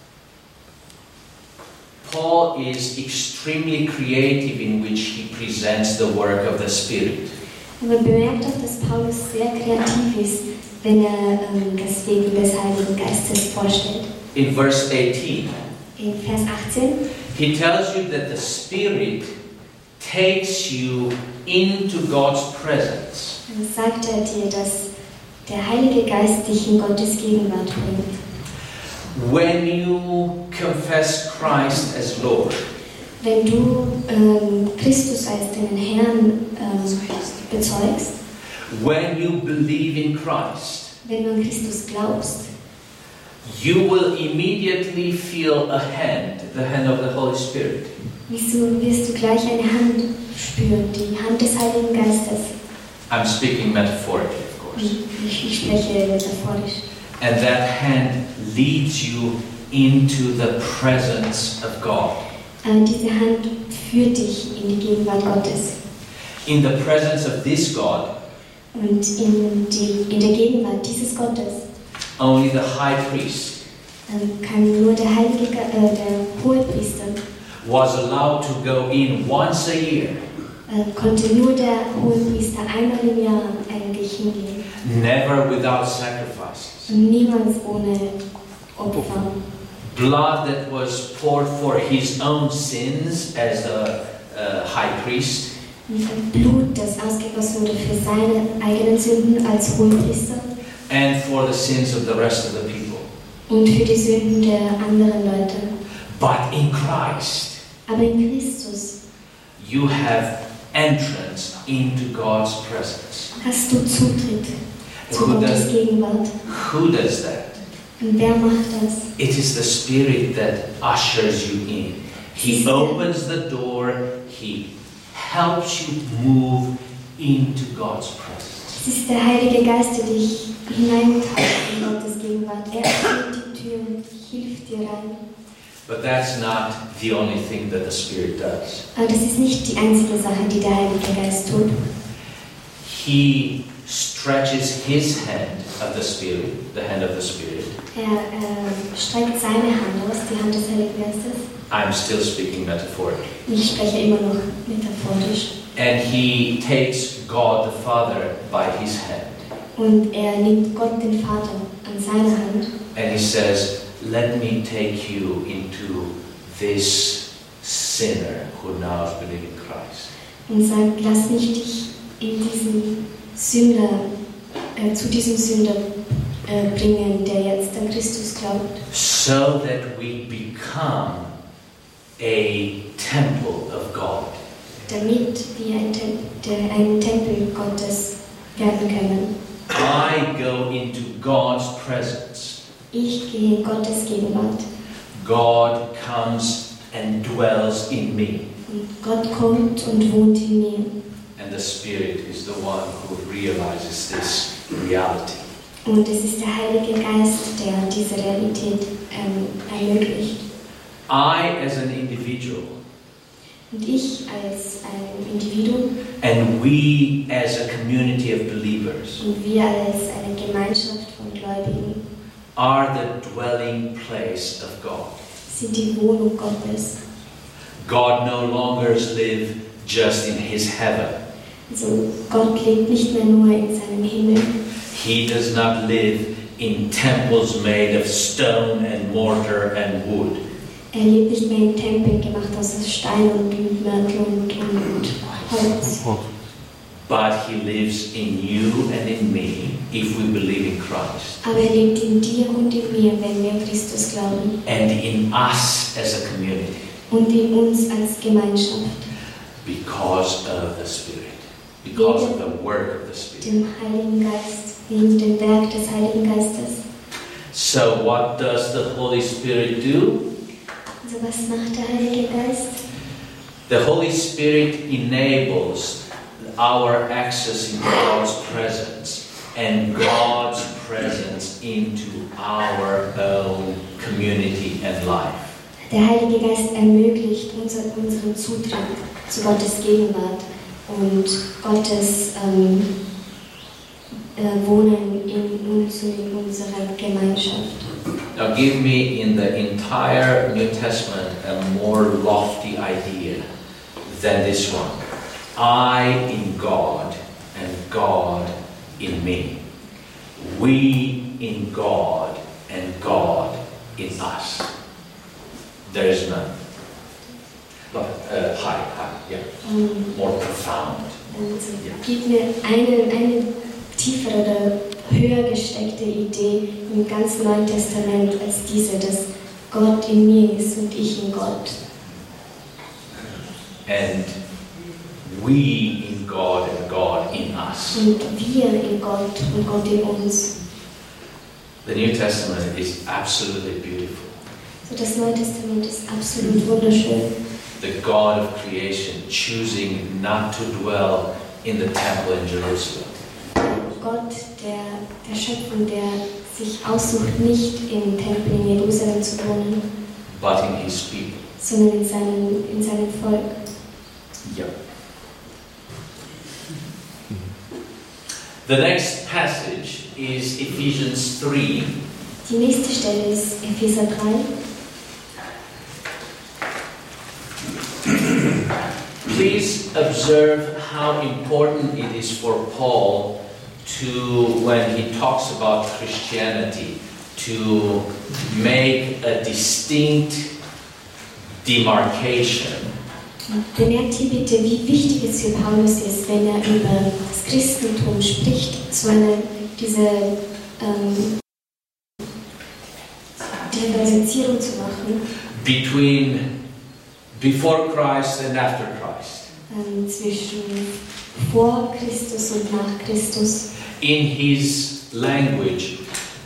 Paul is extremely creative in which he presents the work of the Spirit. Aber bemerkt auch, dass Paulus sehr kreativ ist, wenn er das Wesen des Heiligen Geistes vorstellt. In verse 18, In Vers 18 he tells you that the Spirit takes you into God's presence. sagt er dir, dass der Heilige Geist dich in Gottes Gegenwart bringt. When you confess Christ as Lord, Wenn du Christus als deinen Herrn bezeugst, when you believe in Christ, wenn du an Christus glaubst, you will immediately feel a hand, the hand of the Holy Spirit. wirst du gleich eine Hand spüren, die Hand des Heiligen Geistes. I'm speaking metaphorically, of course. Ich spreche metaphorisch. And that hand leads you into the presence of God. Diese Hand führt dich in die Gegenwart Gottes. In the presence of this God, Und in der Gegenwart dieses Gottes only the high priest kann nur der Hohepriester, was allowed to go in once a year, konnte nur der Hohepriester einmal im Jahr eigentlich hingehen. never without sacrifices. Und niemals ohne Opfer. Blood that was poured for his own sins as a high priest, Und Blut, das ausgegossen wurde für seine eigenen Sünden als Hohepriester and for the sins of the rest of the people. und für die Sünden der anderen Leute. But in Christ, Aber in Christus you have entrance into God's presence. hast du Zutritt zu Who Gottes does, Gegenwart. who does that? Und wer macht das? It is the Spirit that ushers you in. He opens the door, He helps you move into God's presence. Es ist der Heilige Geist, der dich hineintaucht in Gottes Gegenwart. Er öffnet die Tür und hilft dir rein. But that's not the only thing that the Spirit does. Aber das ist nicht die einzige Sache, die der Heilige Geist tut. He stretches His hand of the Spirit, the hand of the Spirit. Er streckt seine Hand aus, die Hand des Heiligen Geistes. I'm still speaking metaphorically. Ich spreche immer noch metaphorisch. And He takes God the Father by His hand. Und er nimmt Gott, den Vater, an seine Hand. And He says, let me take you into this sinner who now is believing Christ. Und sagt, lass mich dich in diesen Sünder, zu diesem Sünder bringen, der jetzt an Christus glaubt. So that we become a temple of God. Damit wir ein Tempel Gottes werden können. I go into God's presence. Ich gehe in Gottes Gegenwart. God comes and dwells in me. Und Gott kommt und wohnt in mir. And the Spirit is the one who realizes this reality. Und es ist der Heilige Geist, der diese Realität ermöglicht. I, as an individual, und ich als ein Individuum and we as a community of believers und wir als eine Gemeinschaft von Gläubigen are the dwelling place of God. sind die Wohnung Gottes. God no longer lives just in his heaven. Also Gott lebt nicht mehr nur in seinem Himmel. He does not live in temples made of stone and mortar and wood. Er lebt nicht mehr in Tempeln gemacht aus Stein und Mörtel und Holz. But he lives in you and in me if we believe in Christ. Aber er lebt in dir und in mir, wenn wir an Christus glauben. And in us as a community. Und in uns als Gemeinschaft. Because of the Spirit. Because of the work of the Spirit. Dem Heiligen Geist, wegen dem Werk des Heiligen Geistes. So what does the Holy Spirit do? Also was macht der Heilige Geist? The Holy Spirit enables our access into God's presence and God's presence into our own community and life. Der Heilige Geist ermöglicht unseren Zutritt zu Gottes Gegenwart und Gottes Wohnen in uns und in unserer Gemeinschaft. Now give me in the entire New Testament a more lofty idea than this one. I in God and God in me. We in God and God in us. There is none. High, yeah. More profound. Gib mir eine tiefere oder höher gesteckte Idee im ganzen Neuen Testament als diese, dass Gott in mir ist und ich in Gott. And we in God and God in us. Und wir in Gott und Gott in uns. The New Testament is absolutely beautiful. So das Neue Testament ist absolut wunderschön. The God of creation choosing not to dwell in the temple in Jerusalem. Gott, der Schöpfung, der sich aussucht, nicht im Tempel in Jerusalem zu wohnen, But in his people. sondern in seinem Volk. Yeah. The next passage is Ephesians 3. Die nächste Stelle ist Epheser 3. Please observe how important it is for Paul to, when he talks about Christianity, to make a distinct demarcation Bemerkt hier bitte, wie wichtig es für Paulus ist, wenn er über das Christentum spricht, diese Differenzierung zu machen before Christ and after Christ. Zwischen vor Christus und nach Christus. In his language,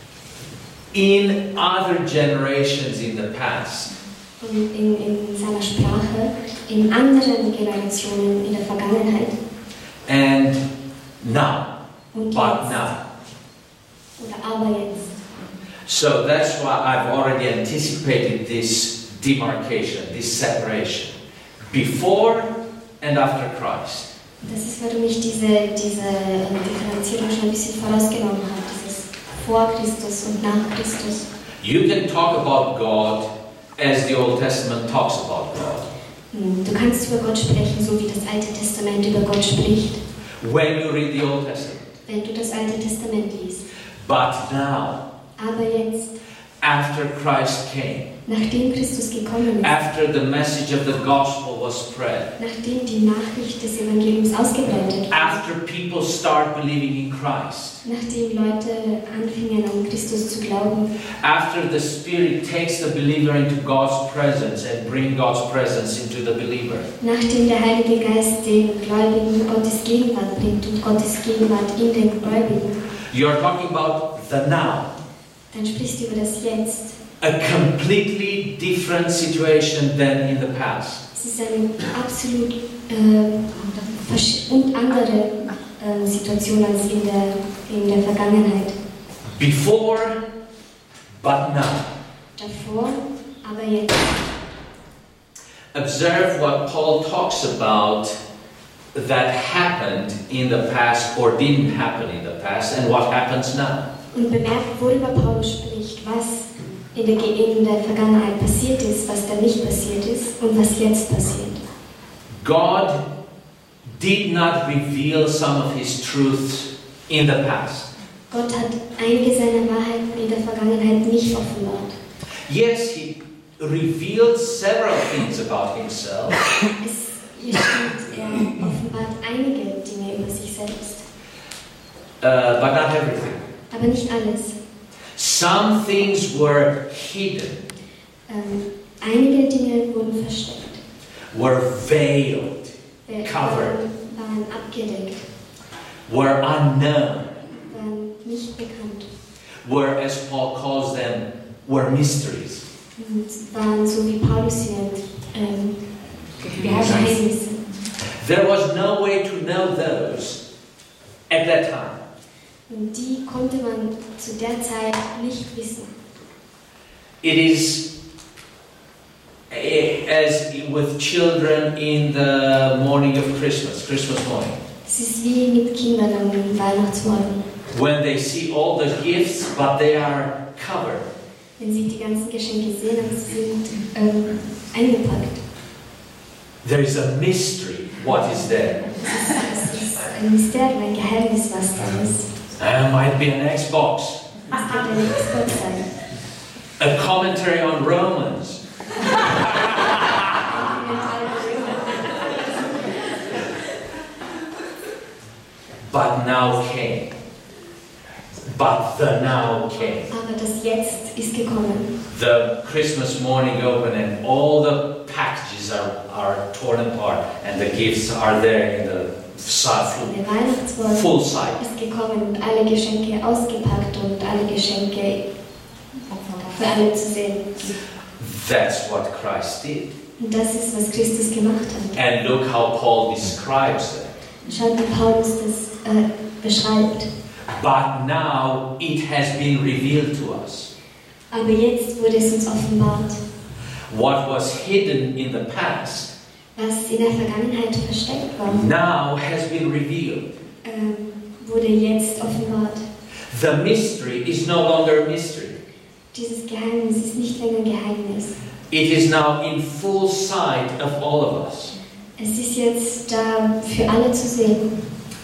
in other generations in the past, Und in seiner Sprache, in anderen Generationen in der Vergangenheit. and now, Und but jetzt. now. Oder aber jetzt. So that's why I've already anticipated this demarcation, this separation, before and after Christ. Das ist, warum ich diese Differenzierung schon ein bisschen vorausgenommen habe. Dieses vor Christus und nach Christus. You can talk about God as the Old Testament talks about God. Du kannst über Gott sprechen, so wie das Alte Testament über Gott spricht, When you read the Old Testament. wenn du das Alte Testament liest. But now, Aber jetzt, after Christ came, nachdem Christus gekommen ist, after the message of the gospel was spread, nachdem die Nachricht des Evangeliums ausgebreitet wurde, after people start believing in Christ, nachdem Leute anfingen an Christus zu glauben, after the Spirit takes the believer into God's presence and bring God's presence into the believer, nachdem der Heilige Geist den Gläubigen Gottes Gegenwart bringt und Gottes Gegenwart in den Gläubigen, you are talking about the now. dann sprichst du über das Jetzt. A completely different situation than in the past. Es ist eine absolut andere Situation als in der Vergangenheit. Before, but now. Davor, aber jetzt. observe what Paul talks about that happened in the past or didn't happen in the past and what happens now. Und bemerkt, worüber Paulus spricht, was in der Vergangenheit passiert ist, was da nicht passiert ist und was jetzt passiert. God did not reveal some of his truths in the past. Gott hat einige seiner Wahrheiten in der Vergangenheit nicht offenbart. Yes, he revealed several things about himself. Hier steht, er offenbart einige Dinge über sich selbst. But not everything. Aber nicht alles. Some things were hidden, Einige Dinge wurden versteckt, were veiled, covered, waren abgedeckt, were unknown, waren nicht bekannt were, as Paul calls them, were mysteries. und waren so wie Paulus sie nennt, Geheimnisse. There was no way to know those at that time. Und die konnte man zu der Zeit nicht wissen. It is as with children in the morning of Christmas morning. Es ist wie mit Kindern am Weihnachtsmorgen. When they see all the gifts, but they are covered. Wenn sie die ganzen Geschenke sehen und sie sind eingepackt. There is a mystery. What is there? Es ist ein Mysterium, ein Geheimnis, was da ist. Might be an Xbox. Es könnte eine Xbox sein. A commentary on Romans. But now came. But the now came. Aber das Jetzt ist gekommen. The Christmas morning open and all the packages are torn apart and the gifts are there in the Der Weihnachtsmorgen full sight. ist gekommen und alle Geschenke ausgepackt und alle Geschenke für alle zu sehen. That's what Christ did. Und das ist, was Christus gemacht hat. And look how Paul describes it. Schaut, wie Paulus das beschreibt. But now it has been revealed to us. Aber jetzt wurde es uns offenbart. What was hidden in the past Was in der Vergangenheit versteckt war, now has been revealed. wurde jetzt offenbart. The mystery is no longer a mystery. Dieses Geheimnis ist nicht länger ein Geheimnis. It is now in full sight of all of us. Es ist jetzt da für alle zu sehen.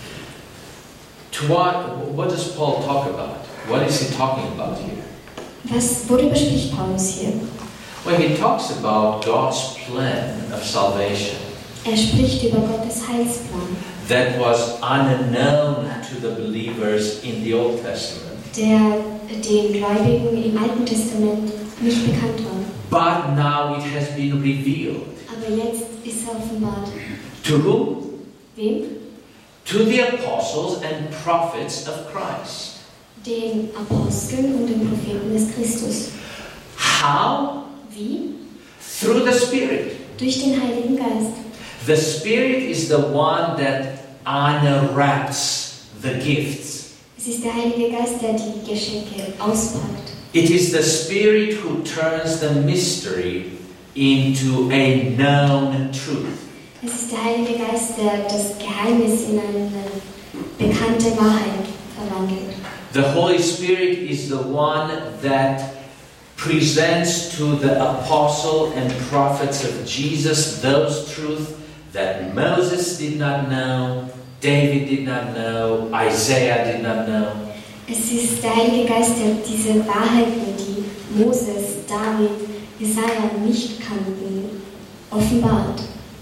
To what does Paul talk about? What is he talking about here? Worüber spricht Paulus hier? Well, he talks about God's plan of salvation Er spricht über Gottes Heilsplan, that was unknown to the believers in the Old Testament. der den Gläubigen im Alten Testament nicht bekannt war. But now it has been revealed. Aber jetzt ist er offenbart. To whom? Wem? To the apostles and prophets of Christ. Den Aposteln und den Propheten des Christus. How? Wie? Through the Spirit. Durch den Heiligen Geist. The Spirit is the one that unwraps the gifts. Es ist der Heilige Geist, der die Geschenke auspackt. It is the Spirit who turns the mystery into a known truth. Es ist der Heilige Geist, der das Geheimnis in eine bekannte Wahrheit verwandelt. The Holy Spirit is the one that presents to the apostle and prophets of Jesus those truths that Moses did not know, David did not know, Isaiah did not know. Es ist der Heilige Geist, der diese Wahrheiten, die Moses, David, Jesaja nicht kannten, offenbart.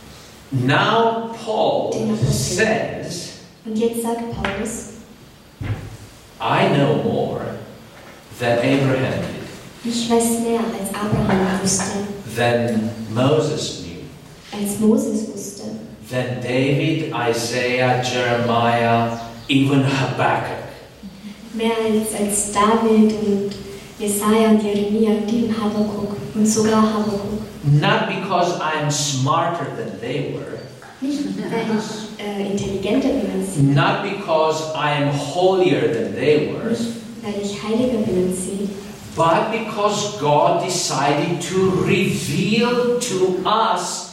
Now Paul says, Und jetzt sagt Paulus, I know more than Abraham did, ich weiß mehr als Abraham wusste, than Moses knew, als Moses wusste, than David, Isaiah, Jeremiah, even Habakkuk. mehr als David und Jesaja und Jeremia und eben Habakuk und sogar Habakuk. Not because I'm smarter than they were. Nicht, weil ich intelligenter bin als sie. Not because I am holier than they were. Nicht, weil ich heiliger bin als sie. But because God decided to reveal to us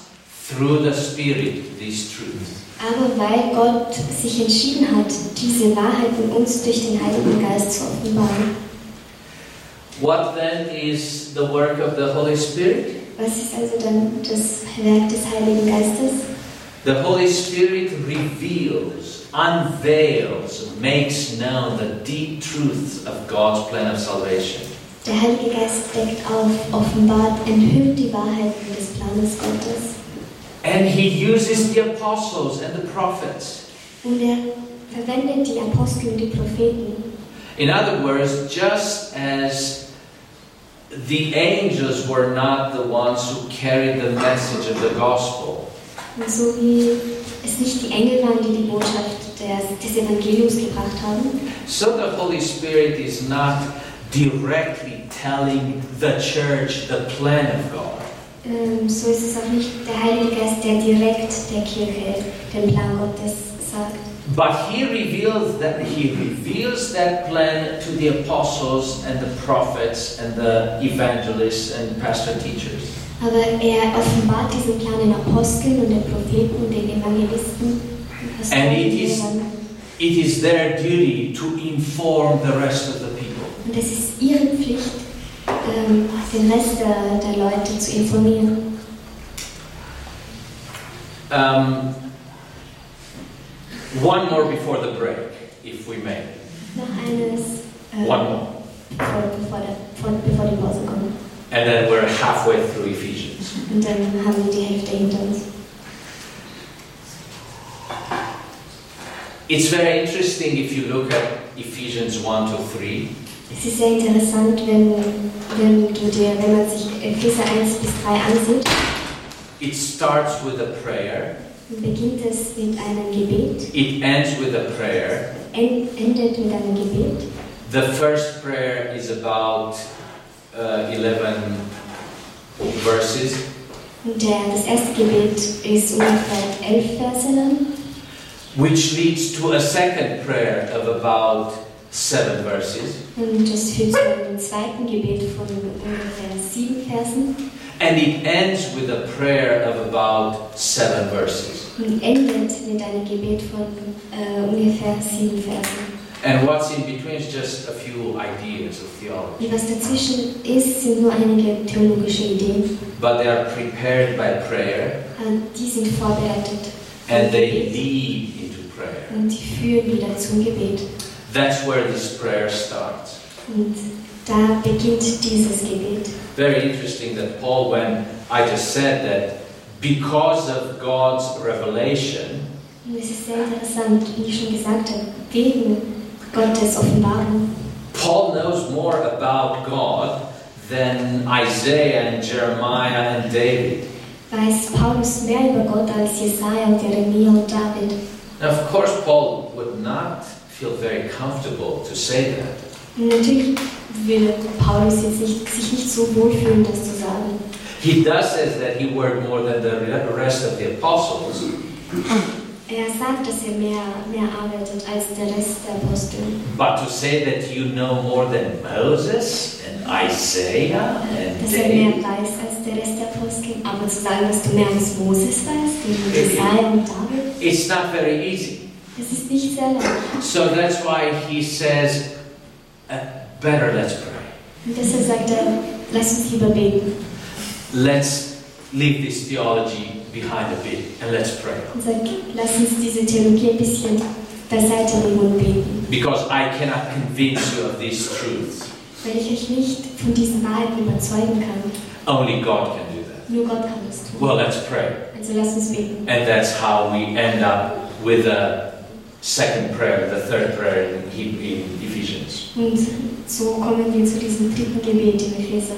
through the Spirit these truths. Aber weil Gott sich entschieden hat, diese Wahrheiten uns durch den Heiligen Geist zu offenbaren. What then is the work of the Holy Spirit? Was ist also dann das Werk des Heiligen Geistes? The Holy Spirit reveals, unveils, makes known the deep truths of God's plan of salvation. Der Heilige Geist deckt auf, offenbart, enthüllt die Wahrheiten des Planes Gottes. And He uses the apostles and the prophets. Und er verwendet die Apostel und die Propheten. In other words, just as the angels were not the ones who carried the message of the gospel, Und so wie es nicht die Engel waren, die die Botschaft des Evangeliums gebracht haben, so the Holy Spirit is not directly telling the church the plan of God. So ist es auch nicht der Heilige Geist, der direkt der Kirche den Plan Gottes sagt. But He reveals that plan to the apostles and the prophets and the evangelists and pastor teachers. Aber er offenbart diesen Plan den Aposteln und den Propheten und den Evangelisten. And it is their duty to inform the rest of the people. Und es ist ihre Pflicht, den Rest der Leute zu informieren. One more before the break, if we may. Noch eines, One more. bevor die Pause kommt. And then we're halfway through Ephesians. Und dann haben wir die Hälfte hinter uns. It's very interesting if you look at Ephesians 1-3. Es ist sehr interessant, wenn man sich Epheser 1 bis 3 ansieht. It starts with a prayer. Beginnt es mit einem Gebet, It ends with a prayer. endet mit einem Gebet. The first prayer is about 11 verses. Und das erste Gebet ist ungefähr 11 Verse lang. Which leads to a second prayer of about 7 verses. Und das führt zu einem zweiten Gebet von ungefähr 7 Versen. And it ends with a prayer of about 7 verses. Und endet mit einem Gebet von ungefähr 7 Versen. And what's in between is just a few ideas of theology. Und was dazwischen ist, sind nur einige theologische Ideen. But they are prepared by prayer. Die sind vorbereitet. And they lead into prayer. Und die führen wieder zum Gebet. That's where this prayer starts. Und da beginnt dieses Gebet. Very interesting that Paul, when I just said that because of God's revelation, Und es ist sehr interessant, wie ich schon gesagt habe, wegen Gottes Offenbarung. Paul knows more about God than Isaiah and Jeremiah and David. Weiß Paulus mehr über Gott als Jesaja und Jeremia und David. Now, of course, Paul would not feel very comfortable to say that. Und natürlich will Paulus jetzt sich nicht so wohlfühlen, das zu sagen. He does say that he worked more than the rest of the apostles. Er sagt, dass er mehr arbeitet als der Rest der Apostel. But to say that you know more than Moses and Isaiah and Dass er mehr David, weiß als der Rest der Apostel, aber zu sagen, dass du mehr als Moses weißt, und Jesaja und David, it's not very easy. das ist nicht sehr leicht. So that's why he says, better let's pray. Und deshalb sagt er, lass uns lieber beten. Let's leave this theology behind a bit and let's pray. Und sagt, lass uns diese Theologie ein bisschen beiseite legen und beten. Because I cannot convince you of these truths. Weil ich euch nicht von diesen Wahrheiten überzeugen kann. Only God can do that. Nur Gott kann das tun. Well, let's pray. Also lass uns beten. And that's how we end up with the second prayer, the third prayer in Ephesians. Und so kommen wir zu diesem dritten Gebet im Epheser.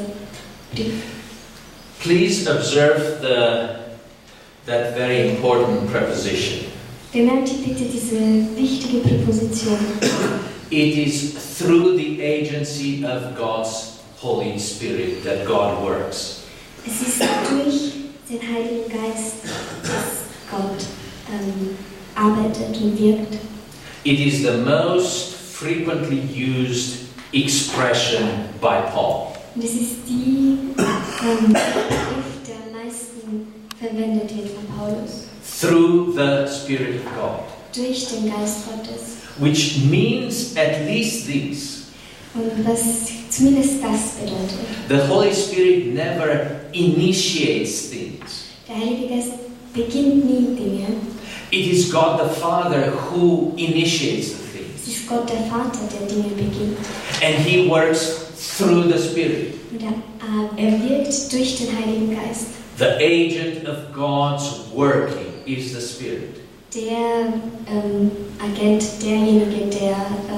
Please observe that very important preposition. Bemerkt bitte diese wichtige Präposition. It is through the agency of God's Holy Spirit that God works. Es ist durch den Heiligen Geist, dass Gott arbeitet und wirkt. It is the most frequently used expression by Paul. Und es ist die Begriff, der am meisten verwendet wird von Paulus. Through the Spirit of God. Durch den Geist Gottes. Which means at least this. Und was zumindest das bedeutet. The Holy Spirit never initiates things. Der Heilige Geist beginnt nie Dinge. It is God the Father who initiates the Es things. ist Gott der Vater, der Dinge beginnt. And He works through the Spirit. Und er wirkt durch den Heiligen Geist. The agent of God's working is the Spirit. Der Agent, derjenige, der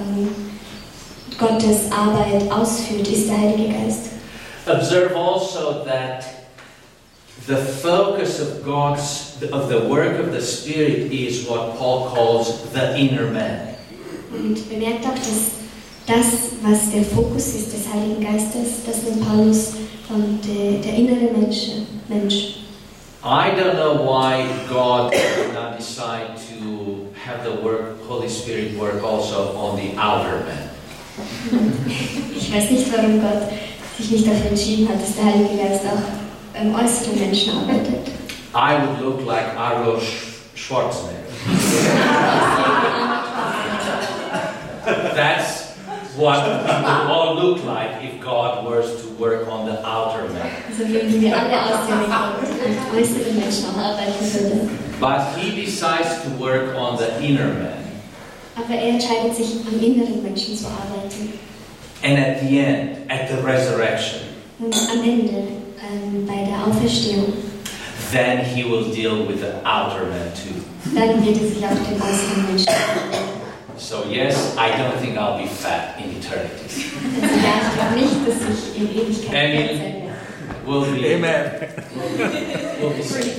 Gottes Arbeit ausführt, ist der Heilige Geist. Observe also that the focus of the work of the Spirit is what Paul calls the inner man. Und bemerkt auch, dass das, was der Fokus ist des Heiligen Geistes, das nennt Paulus der innere Mensch. I don't know why God did not decide to have the Holy Spirit work also on the outer man. Ich weiß nicht, warum Gott sich nicht dafür entschieden hat, dass der Heilige Geist auch beim äußeren Menschen arbeitet. I would look like Arnold Schwarzenegger. That's what we would all look like if God was to work on the outer man. Also würden wir alle aussehen, wenn Gott am äußeren Menschen auch arbeiten würde. But He decides to work on the inner man. Aber er entscheidet sich, am inneren Menschen zu arbeiten. And at the end, at the resurrection, Und am Ende, bei der Auferstehung, then He will deal with the outer man too. dann wird er sich auch dem äußeren Menschen kümmern. So yes, I don't think I'll be fat in eternity. Also ja, ich glaube nicht, dass ich in Ewigkeit Amen. fett sein werde. We'll be, Amen. we'll be saved.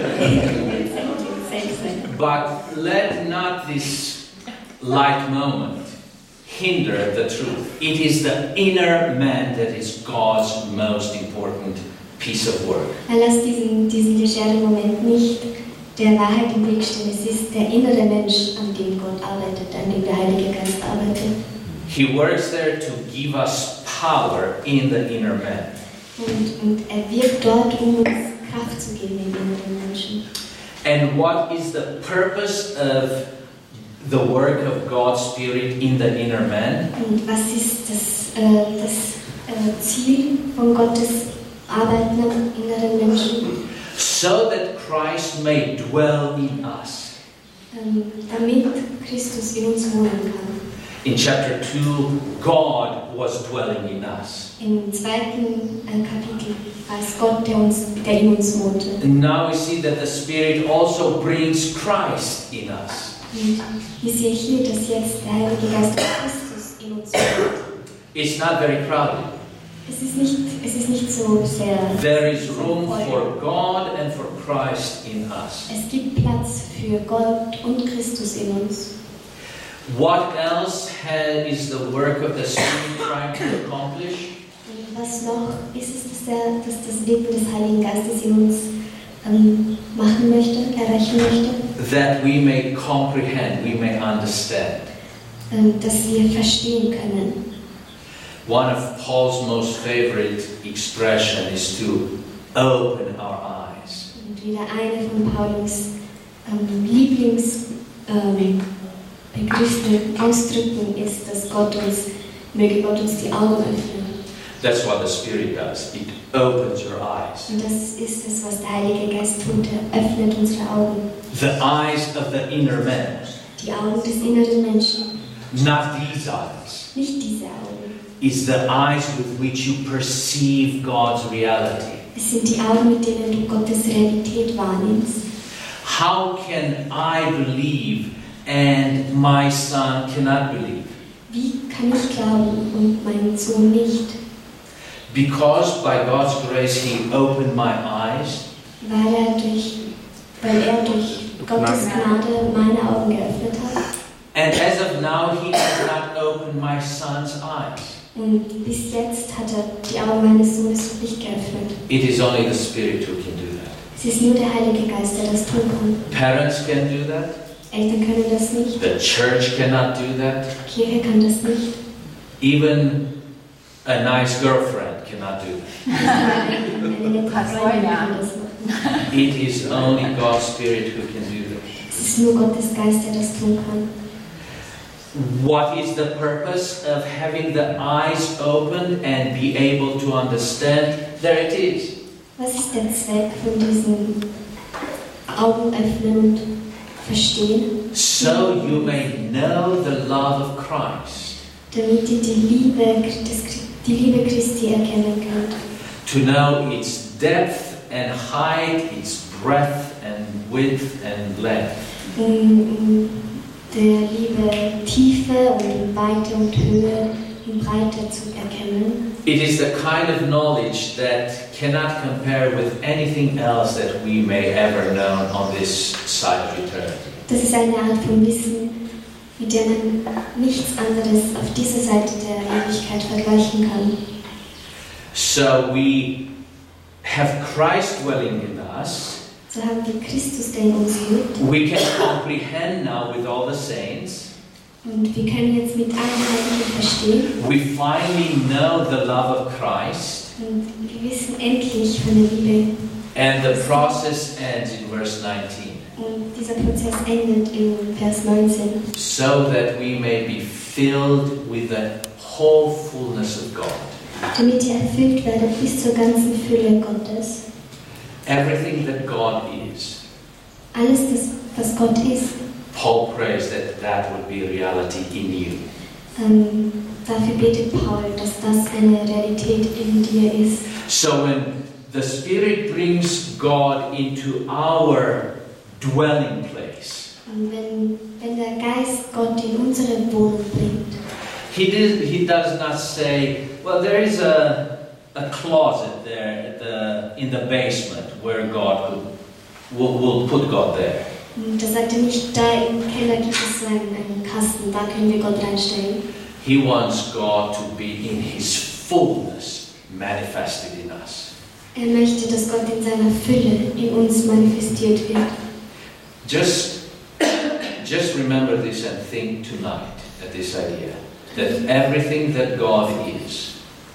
Safe sein. But let not this light moment hinder the truth. It is the inner man that is God's most important piece of work. Lass diesen legeren Moment nicht der Wahrheit im Weg stehen. Es ist der innere Mensch, an dem Gott arbeitet, an dem der Heilige Geist arbeitet. He works there to give us power in the inner man. Und er wirkt dort, um uns Kraft zu geben im inneren Menschen. And what is the purpose of the work of God's Spirit in the inner man? Und was ist das Ziel von Gottes Arbeiten am inneren Menschen? So that Christ may dwell in us. Damit Christus in uns wohnen kann. In chapter 2, God was dwelling in us. Im zweiten Kapitel war es Gott, der in uns wohnte. And now we see that the Spirit also brings Christ in us. Und ich sehe hier, dass jetzt der Heilige Geist Christus in uns wohnt. It's not very crowded. Es ist nicht so sehr. There is room for God and for Christ in us. Es gibt Platz für Gott und Christus in uns. What else is the work of the Spirit trying to accomplish? Und was noch ist es, dass das Wirken des Heiligen Geistes in uns machen möchte, erreichen möchte? That we may comprehend, we may understand. Dass wir verstehen können. One of Paul's most favorite expression is to open our eyes. Und wieder eine von Paulus Ausdrücken ist, dass möge Gott uns die Augen öffnen. That's what the Spirit does. It opens your eyes. Und das ist es, was der Heilige Geist tut. Er öffnet unsere Augen. The eyes of the inner man. Die Augen des inneren Menschen. Not these eyes. Nicht diese Augen. It's the eyes with which you perceive God's reality. Es sind die Augen, mit denen du Gottes Realität wahrnimmst. How can I believe and my son cannot believe? Wie kann ich glauben und mein Sohn nicht? Because by God's grace He opened my eyes. Weil er durch Gottes Gnade meine Augen geöffnet hat. And as of now He has not opened my son's eyes. Und bis jetzt hat er die Augen meines Sohnes nicht geöffnet. It is only the Spirit who can do that. Es ist nur der Heilige Geist, der das tun kann. Parents can do that. Eltern können das nicht. The church cannot do that. Kirche kann das nicht. Even a nice girlfriend cannot do that. Eine nette Freundin kann das nicht. It is only God's Spirit who can do this. Es ist nur Gottes Geist, der das tun kann. What is the purpose of having the eyes opened and be able to understand? There it is. Was ist der Zweck von diesem Augen öffnen und verstehen? So you may know the love of Christ. Damit ihr die Liebe Christi erkennen könnt. To know its depth and height, its breadth and width and length. Der Liebe Tiefe und Weite und Höhe und Breite zu erkennen. It is the kind of knowledge that cannot compare with anything else that we may ever know on this side of eternity. Das ist eine Art von Wissen, mit der man nichts anderes auf dieser Seite der Ewigkeit vergleichen kann. So we have Christ dwelling in us. So haben wir Christus, der in uns lebt. We can comprehend now with all the saints. Und wir können jetzt mit allen Heiligen verstehen. We finally know the love of Christ. Und wir wissen endlich von der Liebe. And the process ends in verse 19. Und dieser Prozess endet in Vers 19. So that we may be filled with the whole fullness of God. Damit ihr erfüllt werdet bis zur ganzen Fülle Gottes. Everything that God is. Alles, was Gott ist. Paul prays that that would be a reality in you. Dafür betet Paul, dass das eine Realität in dir ist. So when the Spirit brings God into our dwelling place, Und wenn der Geist Gott in unsere Wohnung bringt, he does not say, well, there is a closet there in the basement where God will put God there. und da sagt er nicht, da im Keller gibt es so einen Kasten, da können wir Gott reinstellen. He wants God to be in His fullness manifested in us. Er möchte, dass Gott in seiner Fülle in uns manifestiert wird. Just remember this and think tonight at this idea that everything that God is,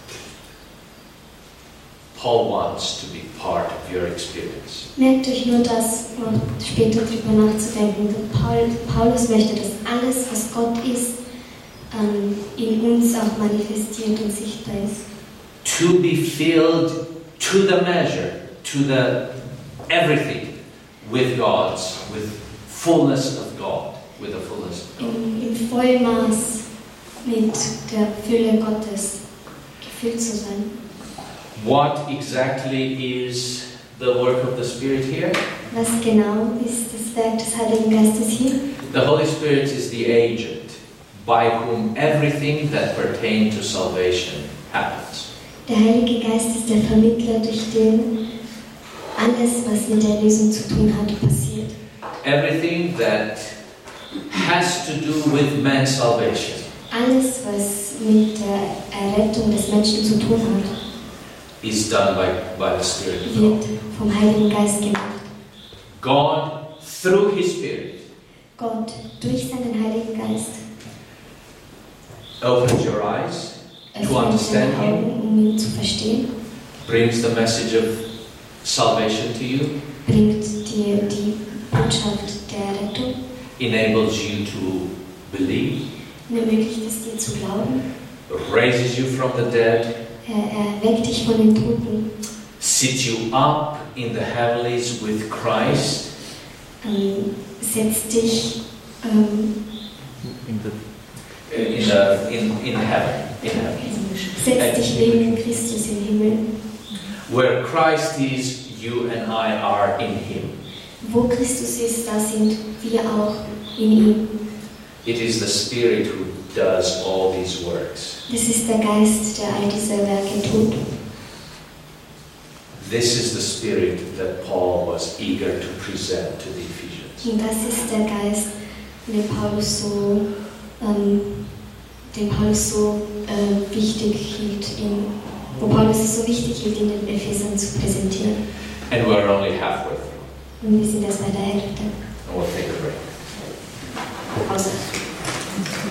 Paul wants to be part of your experience. Merkt euch nur das, um später darüber nachzudenken. Paulus möchte, dass alles, was Gott ist, in uns auch manifestiert und sichtbar ist. To be filled to the measure, to the everything with fullness of God, with the fullness of God. Im Vollmaß mit der Fülle Gottes gefüllt zu sein. What exactly is the work of the Spirit here? Was genau ist das Werk des Heiligen Geistes hier? The Holy Spirit is the agent by whom everything that pertains to salvation happens. Der Heilige Geist ist der Vermittler, durch den alles, was mit der Erlösung zu tun hat, passiert. Everything that has to do with man's salvation. Alles, was mit der Errettung des Menschen zu tun hat, is done by the Spirit of wird God. vom Heiligen Geist gemacht. God, through His Spirit, Gott durch seinen Heiligen Geist opens your eyes to öffnet seine understand Him, Augen, um ihn zu verstehen, brings the message of salvation to you, bringt dir die Botschaft der Rettung, enables you to believe, und ermöglicht es dir zu glauben. raises you from the dead, Er weckt dich von den Toten, sits you up in the heavenlies with Christ, setzt dich in heaven, setzt dich neben Christus im Himmel. where Christ is, you and I are in Him. Wo Christus ist, da sind wir auch in ihm. It is the Spirit who does all these works. Das ist der Geist, der all diese Werke tut. This is the Spirit that Paul was eager to present to the Ephesians. Und das ist der Geist, den Paulus so wichtig hielt, wo Paulus es so wichtig hielt, in den Ephesern zu präsentieren. And we're only halfway through. Und wir sind erst bei der Hälfte. And we'll think